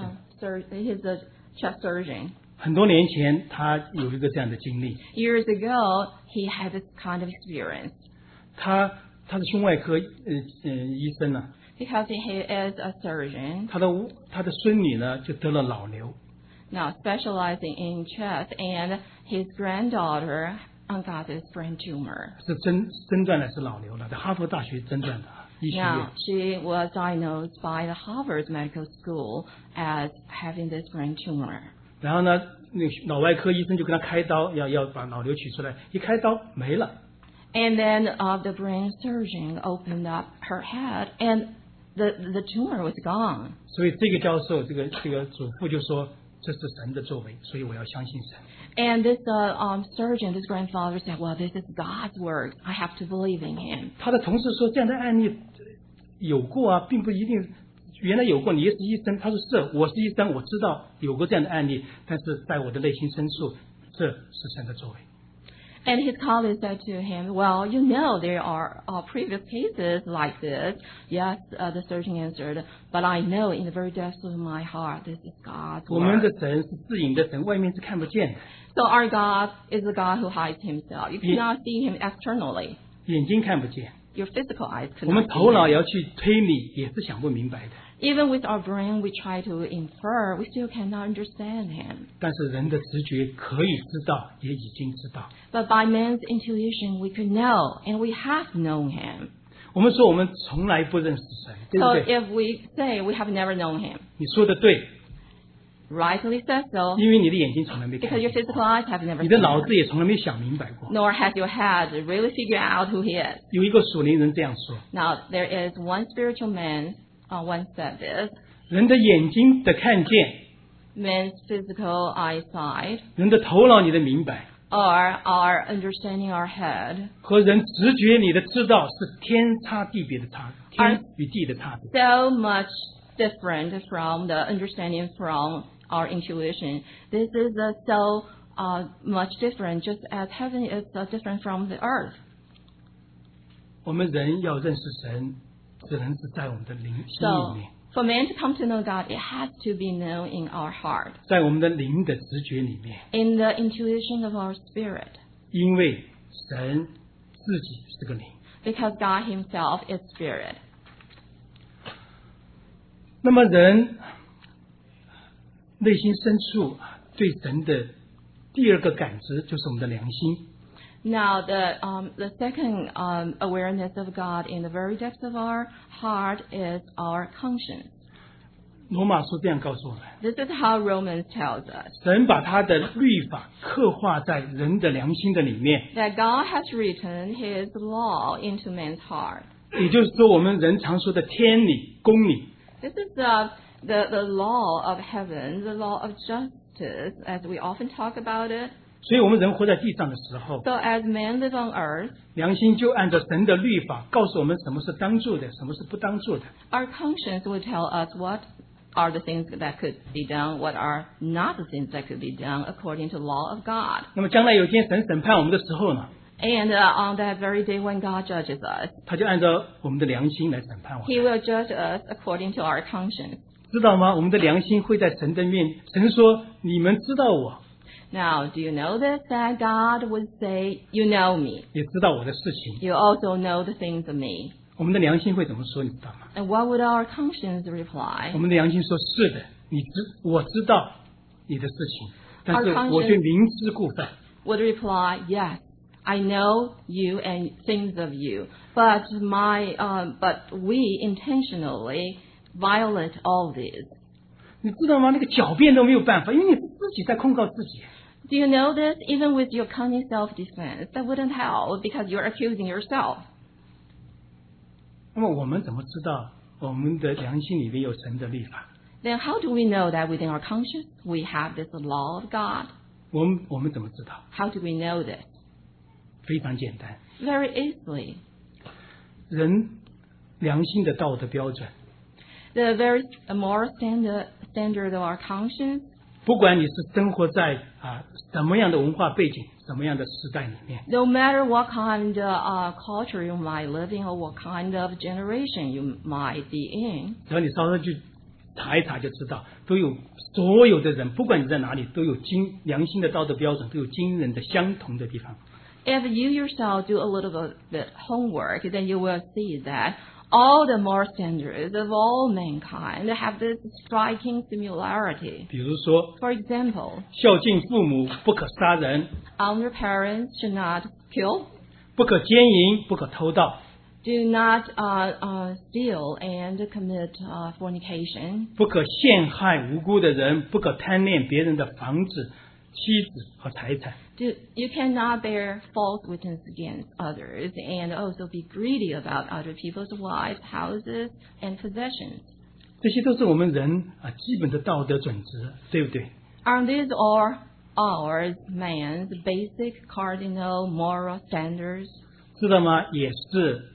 B: he's a chest surgeon.
A: 很多年前，他有一个这样的经历，
B: Years ago, he had this kind of experience
A: 他是胸外科医生呢、
B: because he is a surgeon.
A: 他的孙女呢就得了脑瘤，
B: Now, specializing in chest, and his granddaughter got this brain tumor.
A: 是诊断的是脑瘤了，在哈佛大学诊断的医学院
B: Now,。she was diagnosed by the Harvard Medical School as having this brain tumor.
A: 然后呢，那个脑外科医生就跟他开刀，要把脑瘤取出来，一开刀没了。
B: And then the brain surgeon opened up her head, and the tumor was gone.
A: 所以这个教授，这个主妇就说这是神的作为，所以我要相信神。
B: And this surgeon, this grandfather said, well, this is God's work. I have to believe in him.
A: 他的同事说这样的案例有过啊，并不一定。原来有过，你也是医生。他说是，我是医生，我知道有过这样的案例，但是在我的内心深处，这是神的作为。
B: And his colleague said to him, well, you know, there are previous cases like this. Yes, the surgeon answered, but I know in the very depths of my heart, this is God's
A: 我们
B: work.
A: 的神是自隐的神，外面是看不见的，
B: So our God is a God who hides himself. You cannot see him externally.
A: 眼睛看不见。
B: Your physical eyes
A: 我们
B: cannot
A: 头
B: see
A: 脑
B: him.
A: 也要去推理，也是想不明白的。
B: Even with our brain, we try to infer, we still cannot understand him.
A: 但是人的直觉可以知道，也已经知道。
B: But by man's intuition, we could know, and we have known him.
A: 我们说我们从来不认识神，对不
B: So
A: 对？
B: if we say we have never known him,
A: 你说的对，
B: rightly said so,
A: 因为你的眼睛从来没看
B: because your
A: 见，
B: physical eyes have never
A: 你的
B: seen
A: 脑
B: him,
A: 子也从来没想明白过。
B: nor has your head really figured out who he is.
A: 有一个属灵人这样说：
B: Now, there is one spiritual man once said this,
A: 人的眼睛的看见，
B: man's physical eyesight,
A: 人的头脑你的明白，
B: or our understanding our head,
A: 和人直觉你的知道是天差地别的差，天与地的差别。
B: so much different from the understanding from our intuition. This is so much different, just as heaven is different from the earth.
A: 我们人要认识神，只能是在我们的灵心里
B: So,
A: 面，
B: for man to come to know God, it has to be known in our heart,
A: 在我们的灵的直觉里面，
B: in the intuition of our spirit,
A: 因为神自己是个灵。
B: because God himself is spirit.
A: 那么人内心深处对神的第二个感知就是我们的良心。
B: Now, the second awareness of God in the very depths of our heart is our conscience.
A: 罗马书这样告诉我们：
B: This is how Romans tells us
A: 神把他的律法刻画在人的良心的里面，
B: that God has written His law into man's heart.
A: 也就是说，我们人常说的天理、公理，
B: This is the law of heaven, the law of justice, as we often talk about it.
A: 所以我们人活在地上的时候，
B: So as men live on earth,
A: 良心就按照神的律法告诉我们什么是当做的，什么是不当做的。
B: our conscience will tell us what are the things that could be done, what are not the things that could be done according to the law of God.
A: 那么将来有一天神审判我们的时候呢，
B: And on that very day when God judges us,
A: 他就按照我们的良心来审判我们。
B: He will judge us according to our conscience.
A: 知道吗？我们的良心会在神的面，神说你们知道我，
B: Now, do you know this? That God would say, you know me.
A: 也知道我的事情。
B: You also know the things of me.
A: 我们的良心会怎么说？你知道吗？
B: And what would our conscience reply?
A: 我们的良心说：是的，我知道你的事情，但是
B: Our conscience-
A: 我却明知故犯。
B: Would reply, yes, I know you and things of you, but we intentionally violate all these.
A: 你知道吗？那个狡辩都没有办法，因为你自己在控告自己。
B: Do you know this? Even with your cunning self-defense, that wouldn't help because you're accusing yourself.
A: 那么我们怎么知道我们的良心里面有神的律法？
B: Then how do we know that within our conscience we have this law of God?
A: 我们怎么知道？
B: How do we know this?
A: 非常简单，
B: Very easily.
A: 人良心的道德标准，
B: The very moral standard of our conscience,
A: 不管你是生活在什么样的文化背景、什么样的时代里面，
B: no matter what kind of culture you might live in or what kind of generation you might be in,
A: 只要你稍稍去查一查就知道，都有所有的人，不管你在哪里，都有良心的道德标准，都有惊人的相同的地方。
B: if you yourself do a little bit homework, then you will see that all the moral standards of all mankind have this striking similarity.
A: 比如说，
B: For example,
A: 孝敬父母，不可杀人，
B: your parents should not kill,
A: 不可奸淫，不可偷盗，
B: do not steal and commit fornication,
A: 不可陷害无辜的人，不可贪恋别人的房子、妻子和财产。
B: you cannot bear false witness against others and also be greedy about other people's wives, houses, and possessions.
A: 这些都是我们人基本的道德准则，对不对？
B: Aren't these all ours, man's basic cardinal moral standards?
A: 知道吗？也是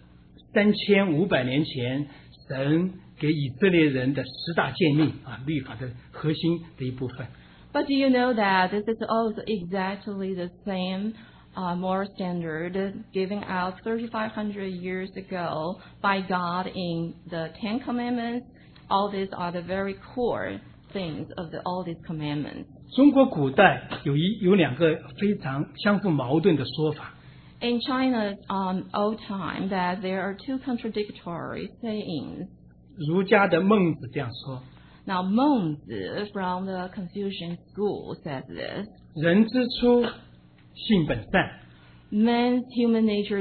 A: 3500年前神给以色列人的10大诫命律法的核心的一部分。
B: But do you know that this is also exactly the same moral standard given out 3,500 years ago by God in the Ten Commandments? All these are the very core things of all these commandments.
A: 中国古代有两个非常相互矛盾的说法。
B: In China's old time, that there are two contradictory sayings.
A: 儒家的孟子这样说：
B: Now, Mengzi from the Confucian school says this:
A: 人之初，性本善，
B: Man's human nature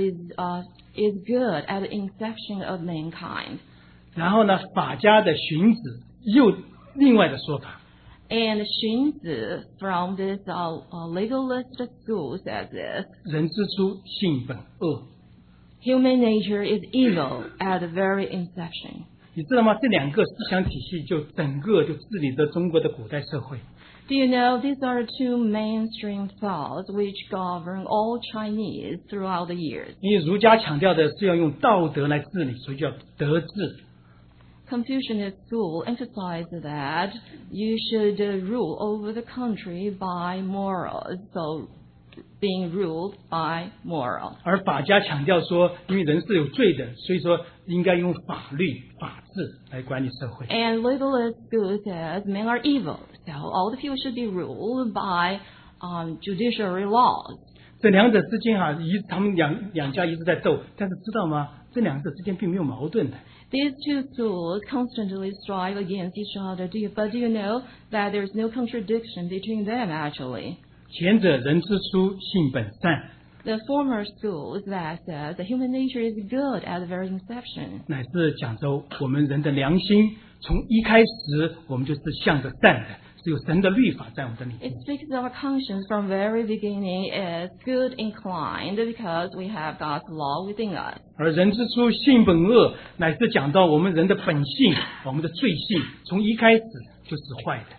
B: is good at the inception of mankind.
A: 然后呢，法家的荀子又另外的说法。
B: And Xunzi from this legalist school says this:
A: 人之初，性本恶。
B: Human nature is evil at the very inception.
A: 你知道吗？这两个思想体系整个治理着中国的古代社会。
B: Do you know these are two mainstream thoughts which govern all Chinese throughout the years?
A: 因为儒家强调的是要用道德来治理，所以叫德治。
B: Confucianist school emphasized that you should rule over the country by morals, so being ruled by moral.
A: 而法家强调说，因为人是有罪的，所以说应该用法律、法治来管理社会。
B: And legalist school says men are evil, so all the people should be ruled by judiciary laws.
A: 这两者之间他们两家一直在斗，但是知道吗？这两者之间并没有矛盾的。
B: These two schools constantly strive against each other, but do you know that there's no contradiction between them actually?
A: 前者人之初，性本善，
B: The former school that says the human nature is good at the very inception.
A: 乃是讲着我们人的良心，从一开始我们就是向着善的，是有神的律法在我们的里
B: It
A: 面。
B: speaks of our conscience from very beginning is good inclined because we have God's law within us.
A: 而人之初，性本恶，乃是讲到我们人的本性，我们的罪性，从一开始就是坏的。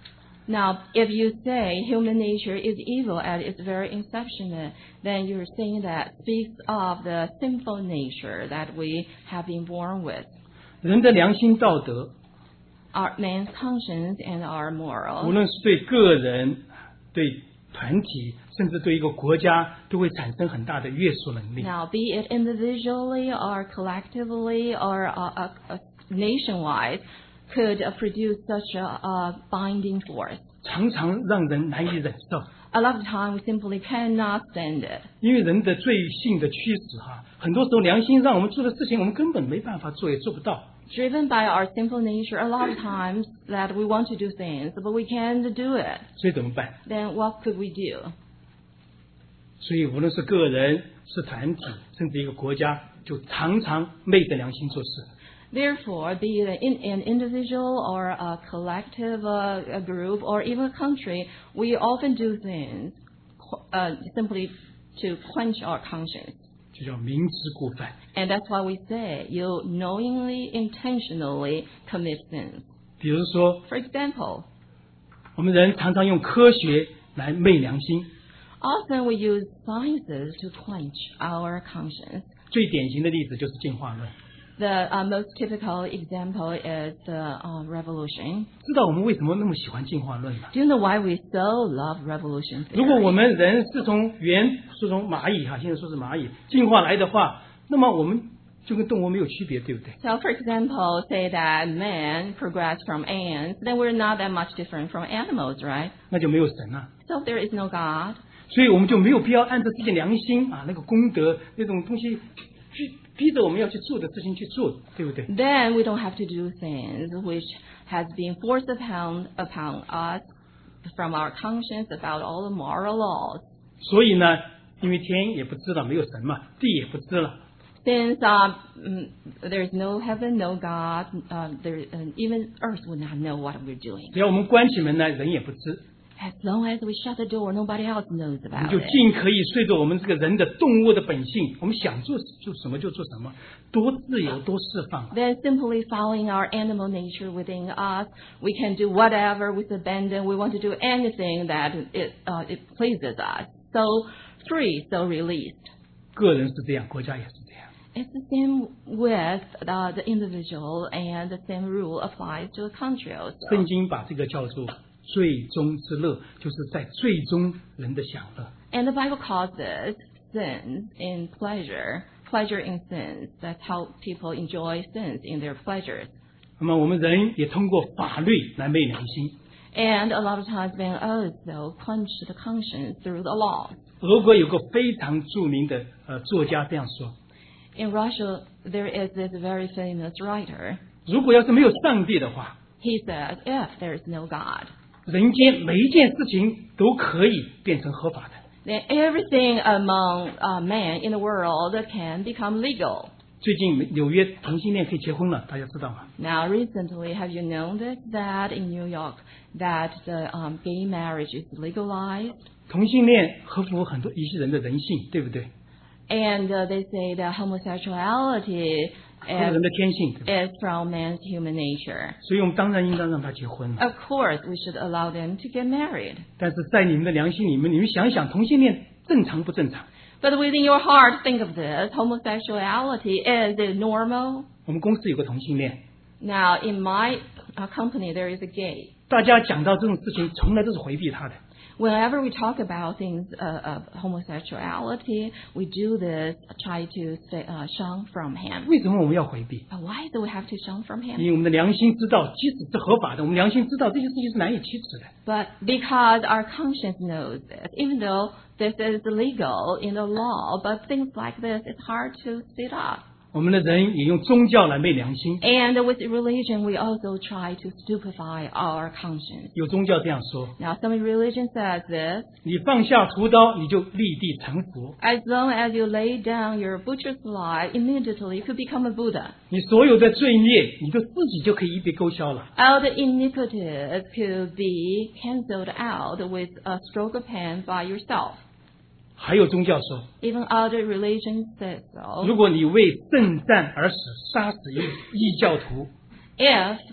B: Now, if you say human nature is evil at its very inception, then you're saying that speaks of the sinful nature that we have been born with.
A: 人的良心道德，
B: Our man's conscience and our
A: 无
B: morals,
A: 论是对个人、对团体，甚至对一个国家，都会产生很大的约束能力。
B: now be it individually or collectively or nationwide, could produce such a binding force.
A: 常常让人难以忍受，
B: A lot of time we simply cannot stand it.
A: 因为人的罪性的驱使很多时候良心让我们做的事情，我们根本没办法做，也做不到。
B: Driven by our sinful nature, a lot of times that we want to do things, but we can't do it.
A: 所以怎么办？
B: Then what could we do?
A: 所以无论是个人、是团体，甚至一个国家，就常常昧着良心做事。
B: Therefore, be it an individual or a collective a group or even a country, we often do things simply to quench our conscience.
A: 就叫明知故犯。
B: And that's why we say you knowingly, intentionally commit sins.
A: 比如说，
B: For example,
A: 我们人常常用科学来昧良心，
B: often we use sciences to quench our conscience.
A: 最典型的例子就是进化论。
B: The most typical example is the revolution.
A: 知道我们为什么那么喜欢进化论吗？
B: Do you know why we so love revolution
A: 如果
B: theory?
A: 我们人是从蚂蚁现在说是蚂蚁进化来的话，那么我们就跟动物没有区别，对不对？
B: So, for example, say that man progressed from ants, then we're not that much different from animals, right?
A: 那就没有神了。
B: So, if there is no God,
A: 所以我们就没有必要按照自己良心那个功德那种东西去逼着我们要去做的事情去做，对不对？
B: then we don't have to do things which has been forced upon us from our conscience about all the moral laws.
A: 所以呢，因为天也不知道，没有神嘛，地也不知了，
B: Since there is no heaven, no God, even earth would not know what we're doing.
A: 只要我们关起门来，人也不知，
B: As long as we shut the door, nobody else knows
A: 我们
B: about
A: 就
B: it.
A: 尽可以随着我们这个人的动物的本性，我们想做就什么就做什么，多自由，多释放。
B: Then simply following our animal nature within us, we can do whatever with abandon. We want to do anything that it pleases us. So free, so released.
A: 个人是这样，国家也是这样。
B: It's the same with the individual, and the same rule applies to a country
A: 圣
B: also.
A: 经把这个叫做最终之乐，就是在最终人的享乐。
B: And the Bible calls this sins in pleasure, pleasure in sins. That's how people enjoy sins in their pleasures.
A: 那么我们人也通过法律来昧良心。
B: And a lot of times men also quench the conscience through the law.
A: 俄国有个非常著名的作家这样说：
B: In Russia, there is this very famous writer.
A: 如果要是没有上帝的话，
B: He says, if there is no God,
A: 人间每一件事情都可以变成合法的。
B: then everything among men in the world can become legal.
A: 最近纽约同性恋可以结婚了，大家知道吗？
B: Now, recently, have you known this, that in New York, that the gay marriage is legalized?
A: 同性恋合乎很多一些人的人性，对不对？
B: And they say that homosexuality
A: 合乎人的天性，对不对？
B: is from man's human nature.
A: 所以我们当然应当让他结婚了。
B: Of course, we should allow them to get married.
A: 但是在你们的良心里面，你们想想同性恋正常不正常？
B: But within your heart, think of this. Homosexuality, is it normal?
A: 我们公司有个同性恋，
B: Now, in my company, there is a gay.
A: 大家讲到这种事情，从来都是回避他的。
B: Whenever we talk about things of homosexuality, we do this, try to shun from him.
A: 为什么我们要回避？
B: But why do we have to shun from
A: 因
B: him?
A: 为我们的良心知道，即使是合法的，我们良心知道这些事情是难以启齿的。
B: But because our conscience knows this, even though this is illegal in the law, but things like this, it's hard to sit up.
A: 我们的人也用宗教来昧良心。
B: And with religion, we also try to stupefy our conscience.
A: 有宗教这样说：
B: Now, some religion says this,
A: 你放下屠刀，你就立地成佛；
B: as long as you lay down your butcher's knife, immediately you could become a Buddha.
A: 你所有的罪孽，你都自己就可以一笔勾销了。
B: All the iniquities could be cancelled out with a stroke of hand by yourself.
A: 还有宗教说，
B: Even other religions say so.
A: 如果你为圣战而死，杀死异教徒，
B: If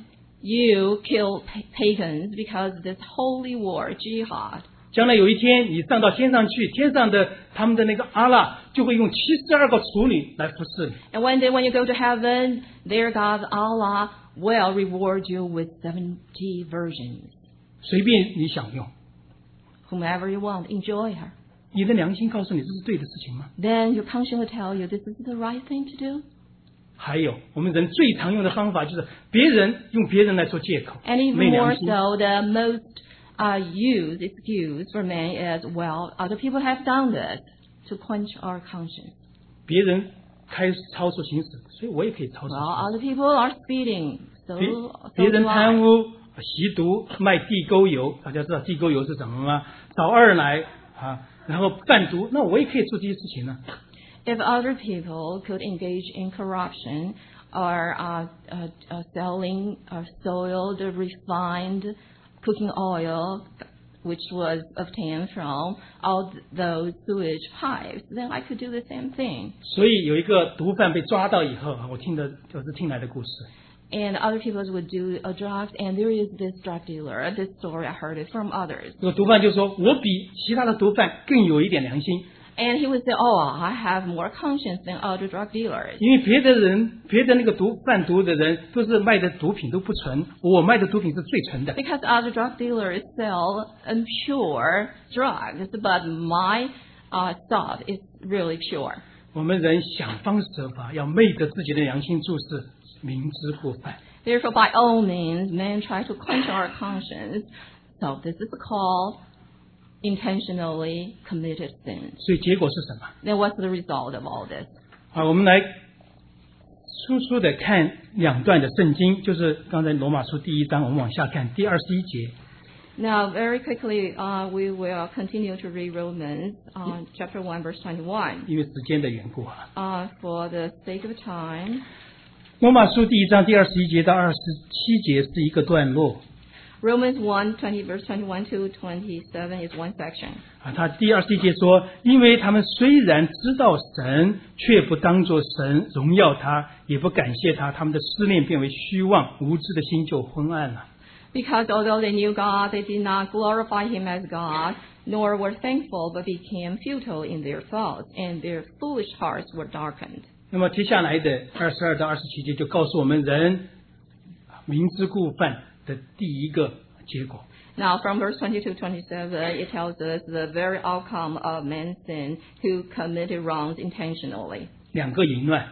B: You kill pagans because this holy war, jihad.
A: 将来有一天你上到天上去，天上的他们的那个阿拉就会用72个处女来服侍你。
B: And one day when you go to heaven, their God Allah will reward you with 70 virgins.
A: 随便你享用，
B: Whomever you want, enjoy her.
A: 你的良心告訴你這是對的事情嗎？
B: Then your conscience will tell you this is the right thing to do.
A: 還有我們人最常用的方法就是別人用別人來做借口，
B: And even
A: 沒良
B: more
A: 心。
B: so, the most used excuse for men is, well, other people have done this to quench our conscience.
A: 別人開超速行駛，所以我也可以超速行
B: Well,
A: 駛。
B: other people are speeding, so
A: 別人
B: do
A: 貪
B: I.
A: 污、吸毒、賣地溝油，大家知道地溝油是什麼嗎？找二奶啊，然後販毒，那我也可以做這些事情呢。
B: If other people could engage in corruption or selling soiled, refined cooking oil, which was obtained from all those sewage pipes, then I could do the same thing.
A: 所以有一个毒贩被抓到以后，我是听来的故事。
B: And other people would do drugs, and there is this drug dealer. This story I heard it from others.
A: 这个毒贩就说：“我比其他的毒贩更有一点良心，
B: And he would say, oh, I have more conscience than other drug dealers.
A: 因为别的那个贩毒的人都是卖的毒品都不纯，我卖的毒品是最纯的。
B: Because other drug dealers sell impure drugs, but my stuff is really pure.
A: 我们人想方设法要昧着自己的良心做事，明知故犯。
B: Therefore, by all means, men try to quench our conscience. So this is called intentionally committed sin.
A: 所以结果是什么？
B: Then what's the result of all this?
A: 我们来粗的看两段的圣经，就是刚才罗马书第1章，我们往下看第21节。
B: Now, very quickly, we will continue to read Romans chapter 1, verse 21.
A: 因为时间的缘故
B: For the sake of time,
A: 罗马书第1章第21节到27节是一个段落。
B: Romans 1, 20, verse 21 to 27 is one section.
A: 他第21节说，因为他们虽然知道神，却不当作神荣耀他，也不感谢他，他们的思念变为虚妄，无知的心就昏暗了。
B: Because although they knew God, they did not glorify Him as God, nor were thankful, but became futile in their thoughts, and their foolish hearts were darkened.
A: 那么接下来的22到27节就告诉我们人明知故犯的第一个结果。
B: Now, from verse 20 to 27, it tells us the very outcome of man's sin who committed wrongs intentionally.
A: 两个淫乱，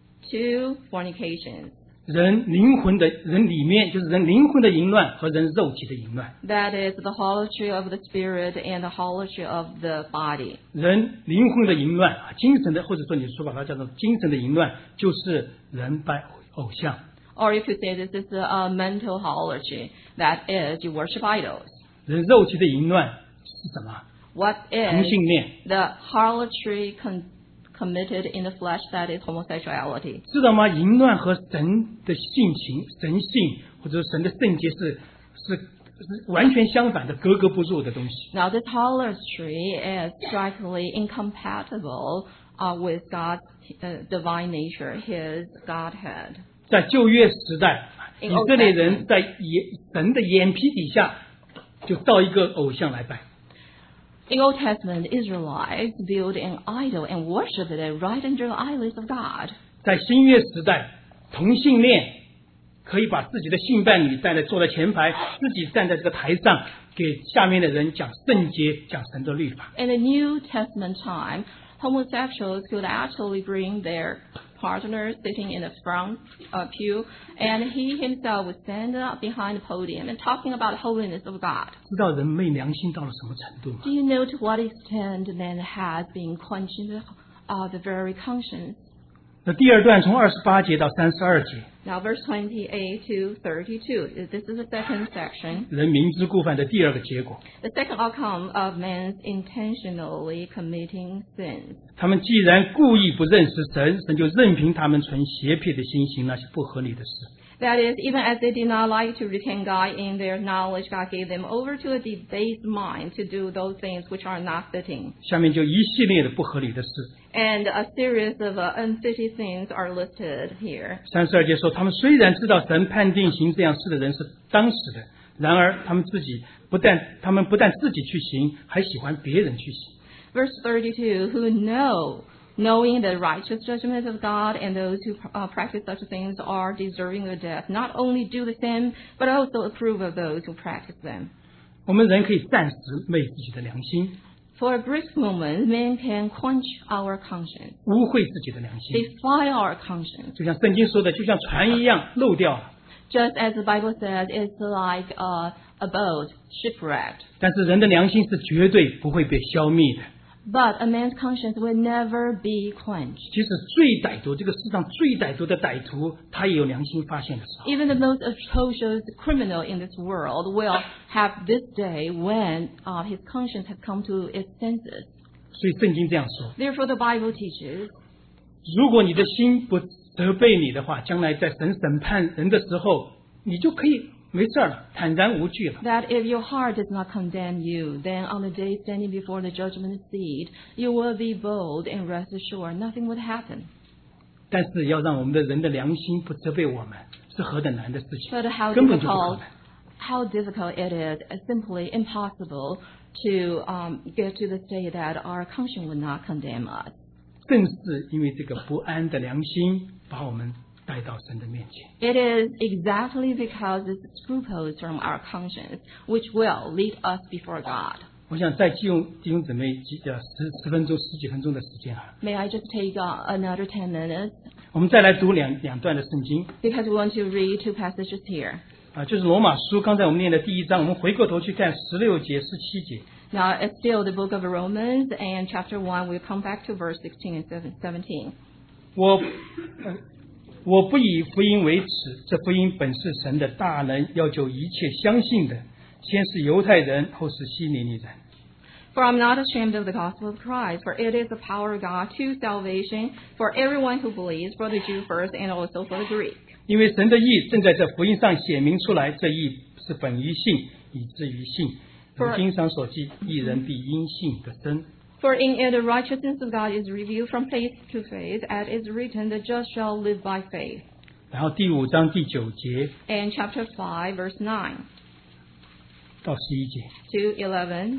B: Two, fornications.
A: 人里面就是人灵魂的淫乱和人肉体的淫乱。
B: That is the harlotry of the spirit and the harlotry of the body.
A: 人灵魂的淫乱，精神的，或者说你说把它叫做精神的淫乱，就是人拜偶像。
B: Or if you say this is a mental harlotry, that is you worship idols.
A: 人肉体的淫乱是什么？
B: What
A: 同
B: is
A: 性恋，
B: the harlotry committed in the flesh, that is homosexuality?
A: 知道吗？淫乱和神的性情、神性或者神的圣洁是完全相反的，格格不入的东西。
B: Now, this harlotry is strikingly incompatible with God's divine nature, His Godhead.
A: 在旧约时代，
B: In
A: 以
B: Old
A: 色列人在神的眼皮底下就造一个偶像来拜。
B: In Old Testament, Israelites built an idol and worshipped it right under the eyelids of God.
A: 在新约时代，同性恋可以把自己的性伴侣坐在前排，自己站在这个台上，给下面的人讲圣洁，讲神的律法。
B: In the New Testament time, homosexuals could actually bring their partners sitting in the front pew, and he himself would stand up behind the podium and talking about the holiness of God.
A: 知道人昧良心到了什么程度吗？
B: Do you know to what extent man has been quenching the very conscience?
A: 那第二段从28节到32节，
B: Now, verse 28 to 32. This is the second section.
A: 人明知故犯的第二个结果。
B: The second outcome of man's intentionally committing sins.
A: 他们既然故意不认识神，神就任凭他们存邪僻的心行那些不合理的事。
B: That is, even as they did not like to retain God in their knowledge, God gave them over to a debased mind to do those things which are not fitting.
A: 下面就一系列的不合理的事。
B: And a series of unfitting things are listed here.
A: 32节说，他们虽然知道神判定行这样事的人是当死的，然而他们不但自己去行，还喜欢别人去行。
B: Verse 32, who knowing the righteous judgment of God, and those who practice such things are deserving of death, not only do the same, but also approve of those who practice them.
A: 我们人可以暂时昧自己的良心，
B: For a brief moment, man can quench our conscience,
A: 污秽自己的良心，
B: defile our conscience.
A: 就像圣经说的，就像船一样漏掉了。
B: Just as the Bible says, it's like a boat shipwrecked.
A: 但是人的良心是绝对不会被消灭的。
B: But a man's conscience will never be quenched.
A: 即使最歹毒，这个世上最歹毒的歹徒，他也有良心发现的时候。
B: Even the most atrocious criminal in this world will have this day when his conscience has come to its senses.
A: 所以圣经这样说：
B: Therefore, the Bible teaches,
A: 如果你的心不责备你的话，将来在神审判人的时候，你就可以没事了，坦然无惧了。
B: that if your heart does not condemn you, then on the day standing before the judgment seat, you will be bold and rest assured nothing would happen.
A: 但是要让我们的人的良心不责备我们，是何等难的事情，
B: But
A: 根本就不可能。
B: how difficult it is, simply impossible to get to the state that our conscience would not condemn us.
A: 正是因为这个不安的良心，把我们带到神的面前。
B: It is exactly because it's scruples from our conscience which will lead us before God.
A: 我想再借用弟兄姊妹十分钟、十几分钟的时间啊，
B: May I just take another 10 minutes?
A: 我们再来读两段的圣经
B: Because we want to read two passages here.
A: 啊，就是罗马书，刚才我们念的第1章，我们回过头去看16节、17节。
B: Now, it's still the book of Romans, and chapter 1, we'll come back to verse 16 and 17.
A: 我不以福音为耻，这福音本是神的大能，要救一切相信的，先是犹太人，后是希利尼人。
B: For I'm not ashamed of the gospel of Christ, for it is the power of God to salvation for everyone who believes, for the Jew first and also for the Greek.
A: 因为神的义正在这福音上显明出来，这义是本于信，以至于信。如经上所记，义人必因信得生。
B: For in it the righteousness of God is revealed from faith to faith, as is written, the just shall live by faith.
A: 然后第5章第9节
B: And chapter 5, verse 9
A: 到11节。
B: to 11.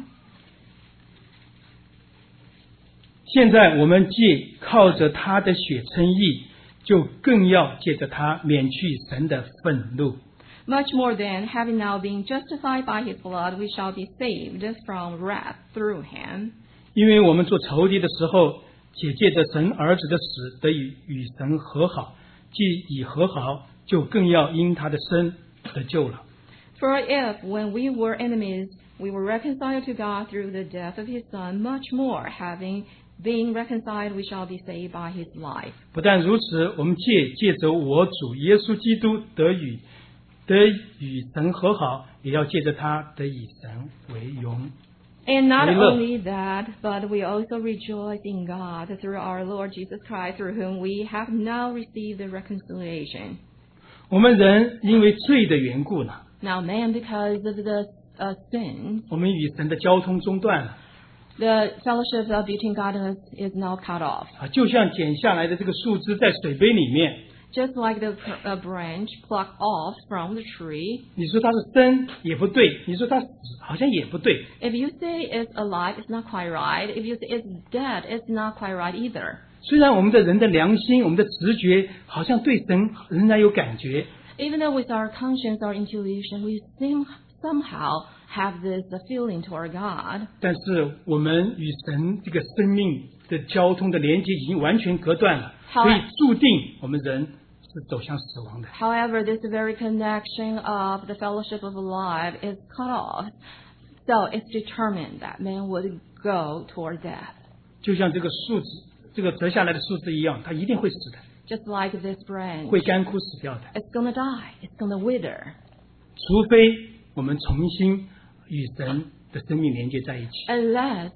A: 现在我们既靠着他的血称义，就更要借着他免去神的愤怒。
B: Much more than, having now been justified by his blood, we shall be saved from wrath through him.
A: 因为我们做仇敌的时候，且借着神儿子的死得以与神和好，既已和好，就更要因他的生得救了。
B: For if, when we were enemies, we were reconciled to God through the death of his Son, much more, having been reconciled, we shall be saved by his life.
A: 不但如此，我们借着我主耶稣基督得与神和好，也要借着他得以神为荣。
B: And not
A: Very well.
B: only that, but we also rejoice in God through our Lord Jesus Christ, through whom we have now received the reconciliation.
A: 我们人因为罪的缘故呢，
B: Now man, because of the sin,
A: 我们与神的交通中断了
B: the fellowship between God and us is now cut off.
A: 啊，就像剪下来的这个树枝在水杯里面，
B: Just like the branch plucked off from the tree.
A: 你说它是生也不对，你说它死好像也不对。
B: If you say it's alive, it's not quite right. If you say it's dead, it's not quite right either.
A: 虽然我们的人的良心、我们的直觉好像对神仍然有感觉，
B: Even though with our conscience, our intuition, we somehow have this feeling toward God.
A: 但是我们与神这个生命的交通的连接已经完全隔断了，
B: 好
A: 所以注定我们人是走向死亡的。
B: However, this very connection of the fellowship of life is cut off. So it's determined that man would go toward death.
A: 就像这个树枝，这个折下来的树枝一样，它一定会死的，
B: Just like this branch.
A: 会干枯死掉的。
B: It's going to die. It's going to wither.
A: 除非我们重新与神的生命连接在一起。
B: Unless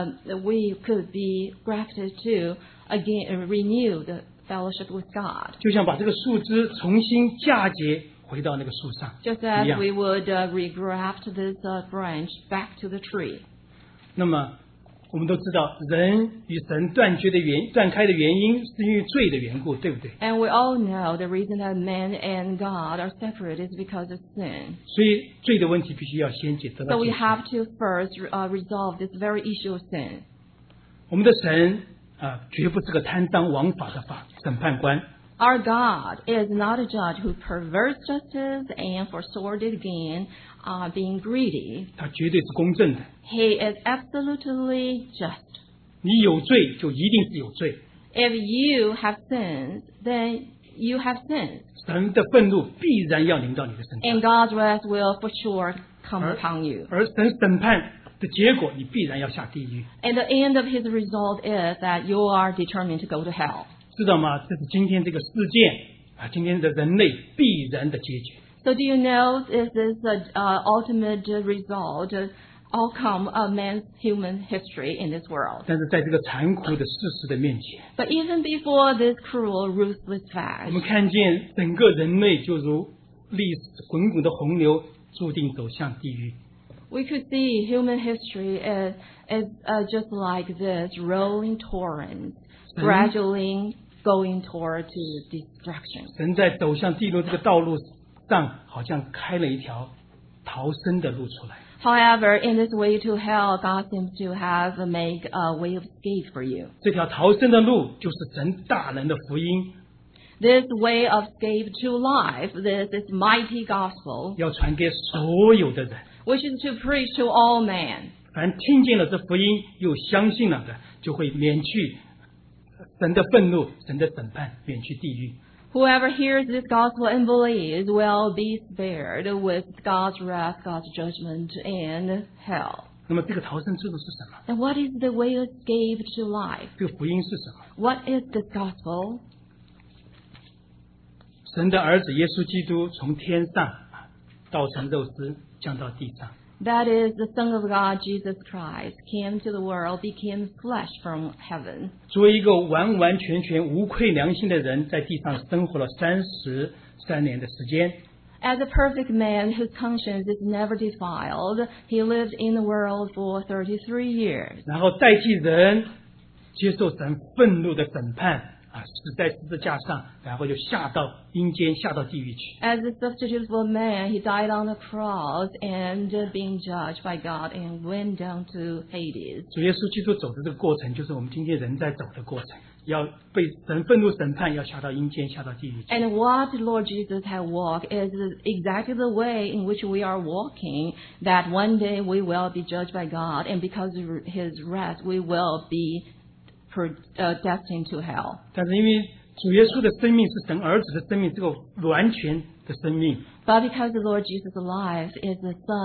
B: we could be grafted to, again, renew the fellowship with God.
A: 就像把这个树枝重新嫁接回到那个树上
B: Just
A: 一
B: as
A: 样。
B: we would regraft this branch back to the tree.
A: 那么我们都知道，人与神断开的原因是因为罪的缘故，对不对？
B: And we all know the reason that man and God are separate is because of sin.
A: 所以罪的问题必须要先得
B: So
A: 到
B: we
A: 解决。
B: have to first resolve this very issue of sin.
A: 我们的神绝不是个贪赃枉法的审判官。
B: Our God is not a judge who perverts justice and for sordid gain, being greedy.
A: 他绝对是公正的。
B: He is absolutely just.
A: 你有罪就一定是有罪，
B: If you have sins, then you have sins.
A: 神的愤怒必然要临到你的身
B: And
A: 上，
B: God's wrath will for sure come upon you.
A: 而神审判的结果，你必然要下地狱，
B: And the end of his result is that you are determined to go to hell.
A: 知道吗？这是今天这个世界今天的人类必然的结局。
B: So do you know this is the ultimate result, outcome of man's human history in this world?
A: 但是在这个残酷的事实的面前，
B: But even before this cruel, ruthless
A: 我
B: fact,
A: 们看见整个人类就如历史滚滚的洪流，注定走向地狱。
B: we could see human history is just like this rolling torrent, gradually going toward to destruction.
A: 神在走向地狱这个道路上，好像开了一条逃生的路出来。
B: However, in this way to hell, God seems to have made a way of escape for you.
A: 这条逃生的路就是神大能的福音，
B: This way of escape to life, this is mighty gospel,
A: 要传给所有的人。
B: which is to preach to all men.
A: 凡听见了这福音又相信了的，就会免去神的愤怒、神的审判，免去地狱。
B: Whoever hears this gospel and believes will be spared with God's wrath, God's judgment, and hell.
A: 那么这个逃生之路是什么？
B: And what is the way of escape to life?
A: 这个福音是什么？
B: What is this gospel?
A: 神的儿子耶稣基督从天上道成肉身降到地上，
B: That is, the Son of God, Jesus Christ, came to the world, became flesh from heaven.
A: 作为一个完完全全无愧良心的人，在地上生活了33年的时间。
B: As a perfect man whose conscience is never defiled, he lived in the world for 33 years.
A: 然后代替人接受神愤怒的审判死在十字架上，然后就下到阴间，下到地狱去。
B: As a substitute for man, he died on the cross and being judged by God and went down to Hades.
A: 主耶稣基督走的这个过程，就是我们今天人在走的过程，要被神愤怒审判，要下到阴间，下到地狱去。
B: And what Lord Jesus had walked is exactly the way in which we are walking, that one day we will be judged by God, and because of his wrath, we will be destined to hell.
A: 但是因为主耶稣的生命是神儿子的生命，这个完全的生命，
B: But because the Lord Jesus' life is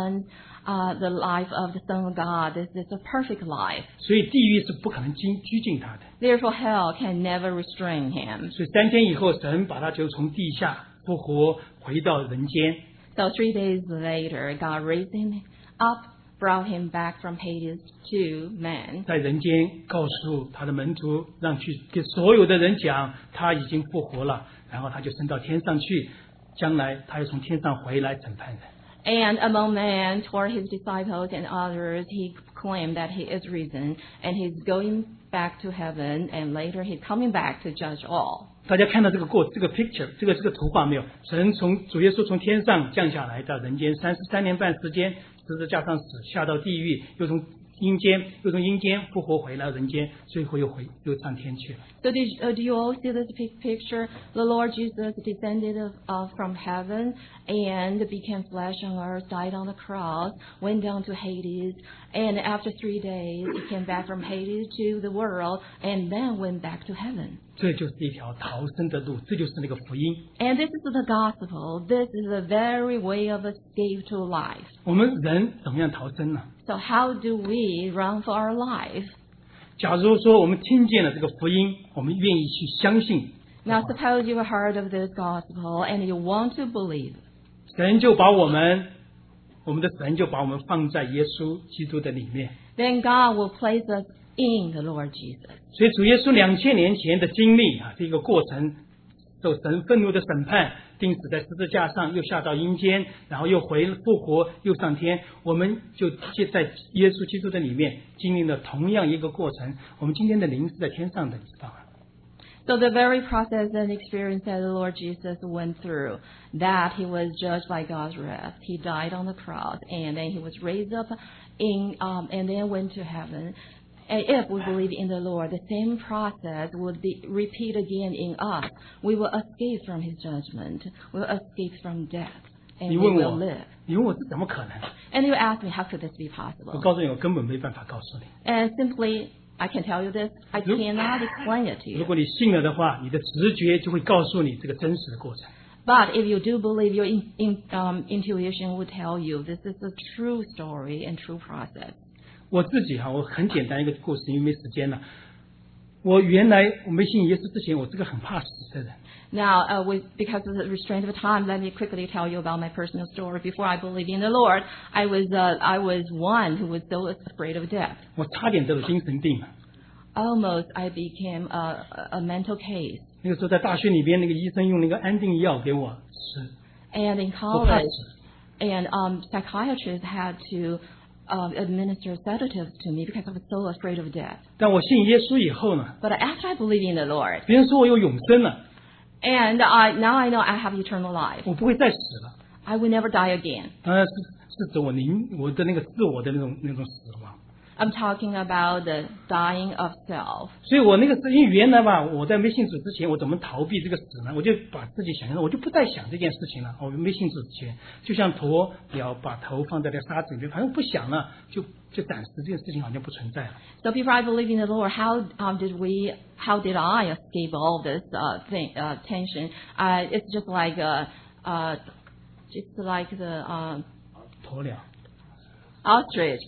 B: the life of the Son of God, this is a perfect life.
A: 所以地狱是不可能拘禁他的。
B: Therefore, hell can never restrain him.
A: 所以3天以后，神把他就从地下复活，回到人间。
B: So 3 days later, God raised him up, brought him back from Hades to man.
A: 在人间告诉他的门徒，让去给所有的人讲，他已经复活了，然后他就升到天上去，将来他又从天上回来审判人。
B: And among men, toward his disciples and others, he claimed that he is risen, and he's going back to heaven, and later he's coming back to judge all.
A: 大家看到这个 picture， 这个图画没有？神主耶稣从天上降下来到人间33年半时间，十字架上死，下到地狱，又从阴间复活回来人间，最后又上天去了。
B: So do you all see this picture? The Lord Jesus descended from heaven and became flesh on earth, died on the cross, went down to Hades, and after 3 days he came back from Hades to the world, and then went back to heaven.
A: 这就是一条逃生的路，这就是那个福音。
B: And this is the gospel. This is the very way of escape to life.
A: 我们人怎么样逃生呢？
B: So how do we run for our life?
A: 假如说我们听见了这个福音，我们愿意去相信，
B: Now suppose you heard of this gospel and you want to believe.
A: 神就把我们的神就把我们放在耶稣基督的里面。
B: Then God will place us in the Lord Jesus.
A: 所以主耶稣2000年前的经历这个过程， 受神愤怒的审判，钉死在十字架上，又下到阴间，然后又复活，又上天。我们就在耶稣基督的里面经历了同样一个过程。我们今天的灵是在天上的，你知道吗？
B: So the very process and experience that the Lord Jesus went through, that he was judged by God's wrath, he died on the cross, and then he was raised up and then went to heaven. And if we believe in the Lord, the same process would be repeat again in us. We will escape from his judgment. We will escape from death. And we will live.
A: 你问我这怎么可能？
B: And you ask me, how could this be
A: 我
B: possible?
A: 告诉你，我根本没办法告诉你。
B: And simply, I can tell you this, I cannot explain it to
A: 如
B: you.
A: 果你信了的话，你的直觉就会告诉你这个真实的过程。
B: But if you do believe, your intuition would tell you this is a true story and true process.
A: 我自己我很简单一个故事，因为没时间了。我原来我没信耶稣之前，我是个很怕死的人。
B: Now, because of the restraint of time, let me quickly tell you about my personal story. Before I believed in the Lord, I was one who was so afraid of death.
A: 我差点得了精神病了。
B: Almost, I became a mental case.
A: 那个时候在大学里边，那个医生用那个安定药给我吃，
B: And in
A: 我怕
B: college,
A: 死。
B: and psychiatrists had to administer sedatives to me because I was so afraid of death.
A: 但我信耶稣以后呢，
B: But after I believed in the Lord,
A: 别人说我有永生了，
B: and now I know I have eternal life.
A: 我不会再死了。
B: I will never die again.
A: 当然是指我的那个自我的那种死亡。
B: I'm talking about the dying of self.
A: 所以我那个是因为原来吧，我在没信主之前，我怎么逃避这个死呢？我就把自己想象，我就不再想这件事情了。我没信主之前，就像鸵鸟把头放在那个沙子里面，反正不想了，就暂时这件事情好像不存在了。
B: So before I believed in the Lord, how did I escape all this tension? It's just like the
A: 鸵鸟。
B: ostrich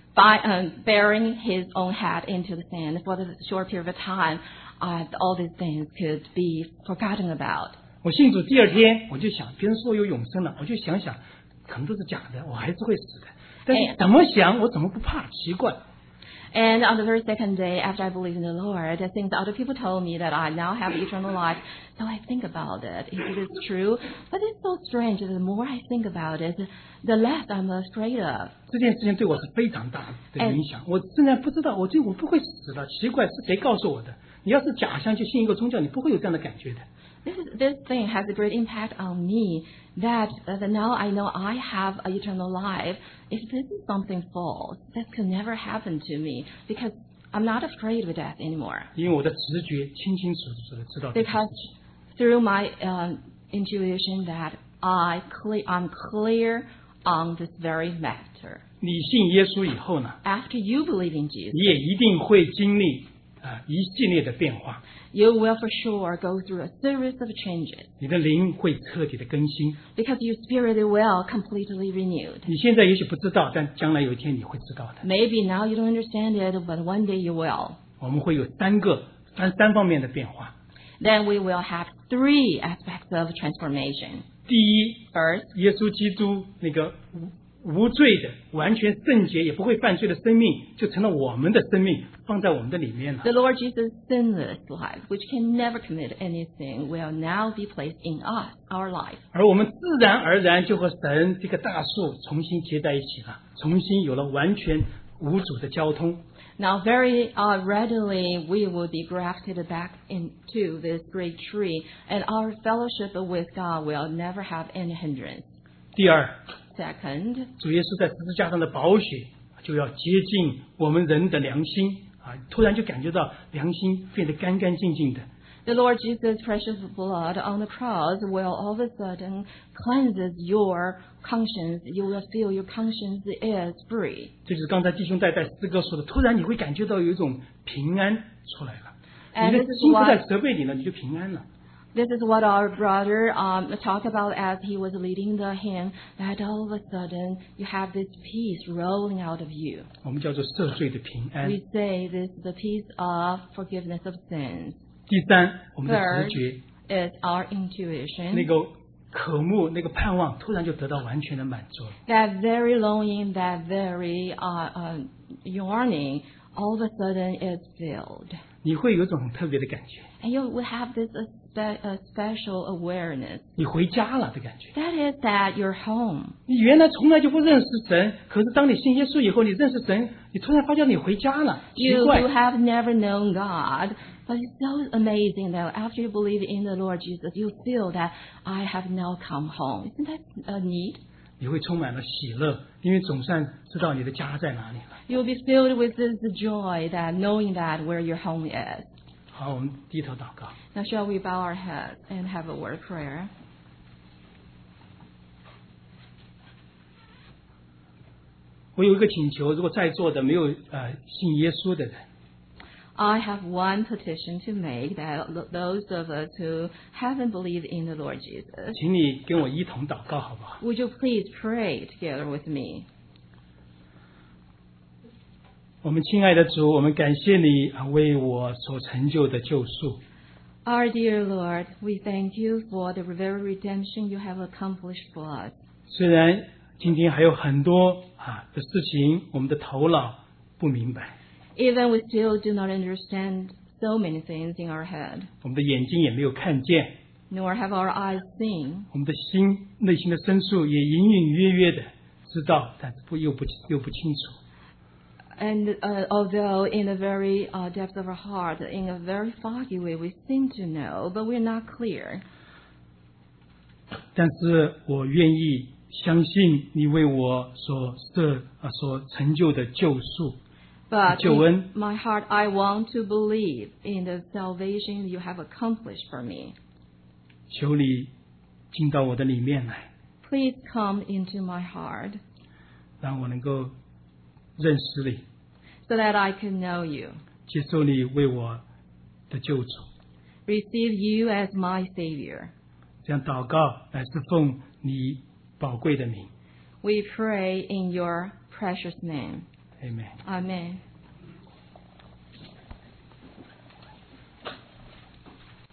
B: burying his own head into the sand for the short period of time. All these things could be forgotten about.
A: 我信主第二天，我就想，别人说有永生了，我就想想，可能都是假的，我还是会死的。但是怎么想，我怎么不怕？奇怪。
B: And on the very second day after I believed in the Lord, since other people told me that I now have eternal life, so I think about it, if it is true. But it's so strange that the more I think about it, the less I'm afraid of.
A: 这件事情对我是非常大的影响。我现在不知道，我不会死的。奇怪，是谁告诉我的？你要是假相去信一个宗教，你不会有这样的感觉的。
B: This thing has a great impact on me that now I know I have eternal life. If this is something false, that could never happen to me because I'm not afraid of death anymore.
A: 因为我的直觉清清楚楚的知道这件事
B: Because through my intuition that I'm clear on this very matter.
A: 你信耶稣以后呢，
B: After you believe in Jesus,
A: 你也一定会经历一系列的变化，
B: you will for sure go through a series of changes
A: 你的灵会彻底的更新。
B: because your spirit will completely renewed.
A: 你现在也许不知道，但将来有一天你会知道的。
B: Maybe now you don't understand it, but one day you will.
A: 我们会有三方面的变化。
B: Then we will have three aspects of transformation.
A: 第一，
B: First,
A: 耶稣基督那个无罪的、完全圣洁也不会犯罪的生命，就成了我们的生命，放在我们的里面了。
B: the Lord Jesus' sinless life, which can never commit any sin, will now be placed in us, our life.
A: 而我们自然而然就和神这个大树重新结在一起了，重新有了完全无阻的交通。
B: Now, very readily, we will be grafted back into this great tree, and our fellowship with God will never have any hindrance.
A: 第二，
B: Second,
A: 主耶稣在十字架上的宝血就要接近我们人的良心突然就感觉到良心变得干干净净的。
B: the Lord Jesus' precious blood on the cross will all of a sudden cleanses your conscience. You will feel your conscience is free.
A: 这就是刚才弟兄在诗歌说的，突然你会感觉到有一种平安出来了。
B: And
A: 你的
B: this is
A: 心不
B: what-
A: 再责备你了，你就平安了。
B: This is what our brother talked about as he was leading the hymn, that all of a sudden you have this peace rolling out of you.
A: 我们叫做赦罪的平安。
B: We say this is the peace of forgiveness of sins.
A: 第三，我们的
B: Third
A: 直觉，
B: is our intuition.
A: 那个渴慕、那个盼望，突然就得到完全的满足了。
B: That very longing, that very yearning, all of a sudden is filled.
A: 你会有一种很特别的感觉，
B: And you will have this special awareness.
A: 你回家了的感觉。
B: That is that you're home.
A: 你原来从来就不认识神，可是当你信耶稣以后，你认识神，你突然发现你回家了，奇
B: You
A: 怪。
B: have never known God, but it's so amazing that after you believe in the Lord Jesus, you feel that I have now come home. Isn't that neat?
A: 你会充满了喜乐，因为总算知道你的家在哪里了。
B: You'll be filled with this joy that knowing that where your home is.
A: 好，我们低头祷告。
B: Now shall we bow our heads and have a word of prayer?
A: 我有一个请求，如果在座的没有信耶稣的人，
B: I have one petition to make that those of us who haven't believed in the Lord Jesus,
A: 请你跟我一同祷告，好不好？
B: would you please pray together with me?
A: 我们亲爱的主，我们感谢你为我所成就的救赎。
B: Our dear Lord, we thank you for the very redemption you have accomplished for us.
A: 虽然今天还有很多的事情，我们的头脑不明白，
B: Even we still do not understand so many things in our head,
A: 我们的眼睛也没有看见，
B: nor have our eyes seen.
A: 我们的心内心的深处也隐隐约约的知道，但是又不清楚。
B: And although in the very depth of our heart, in a very foggy way, we seem to know, but we're not clear.
A: 但是我愿意相信你为我所成就的救赎。
B: But
A: 救恩。
B: in my heart, I want to believe in the salvation you have accomplished for me.
A: 求你进到我的里面来，
B: Please come into my heart
A: 让我能够认识你，
B: so that I can know you,
A: 接受你为我的救主。
B: receive you as my Savior.
A: 这样祷告乃是奉你宝贵的名。
B: We pray in your precious name.
A: Amen。
B: Amen.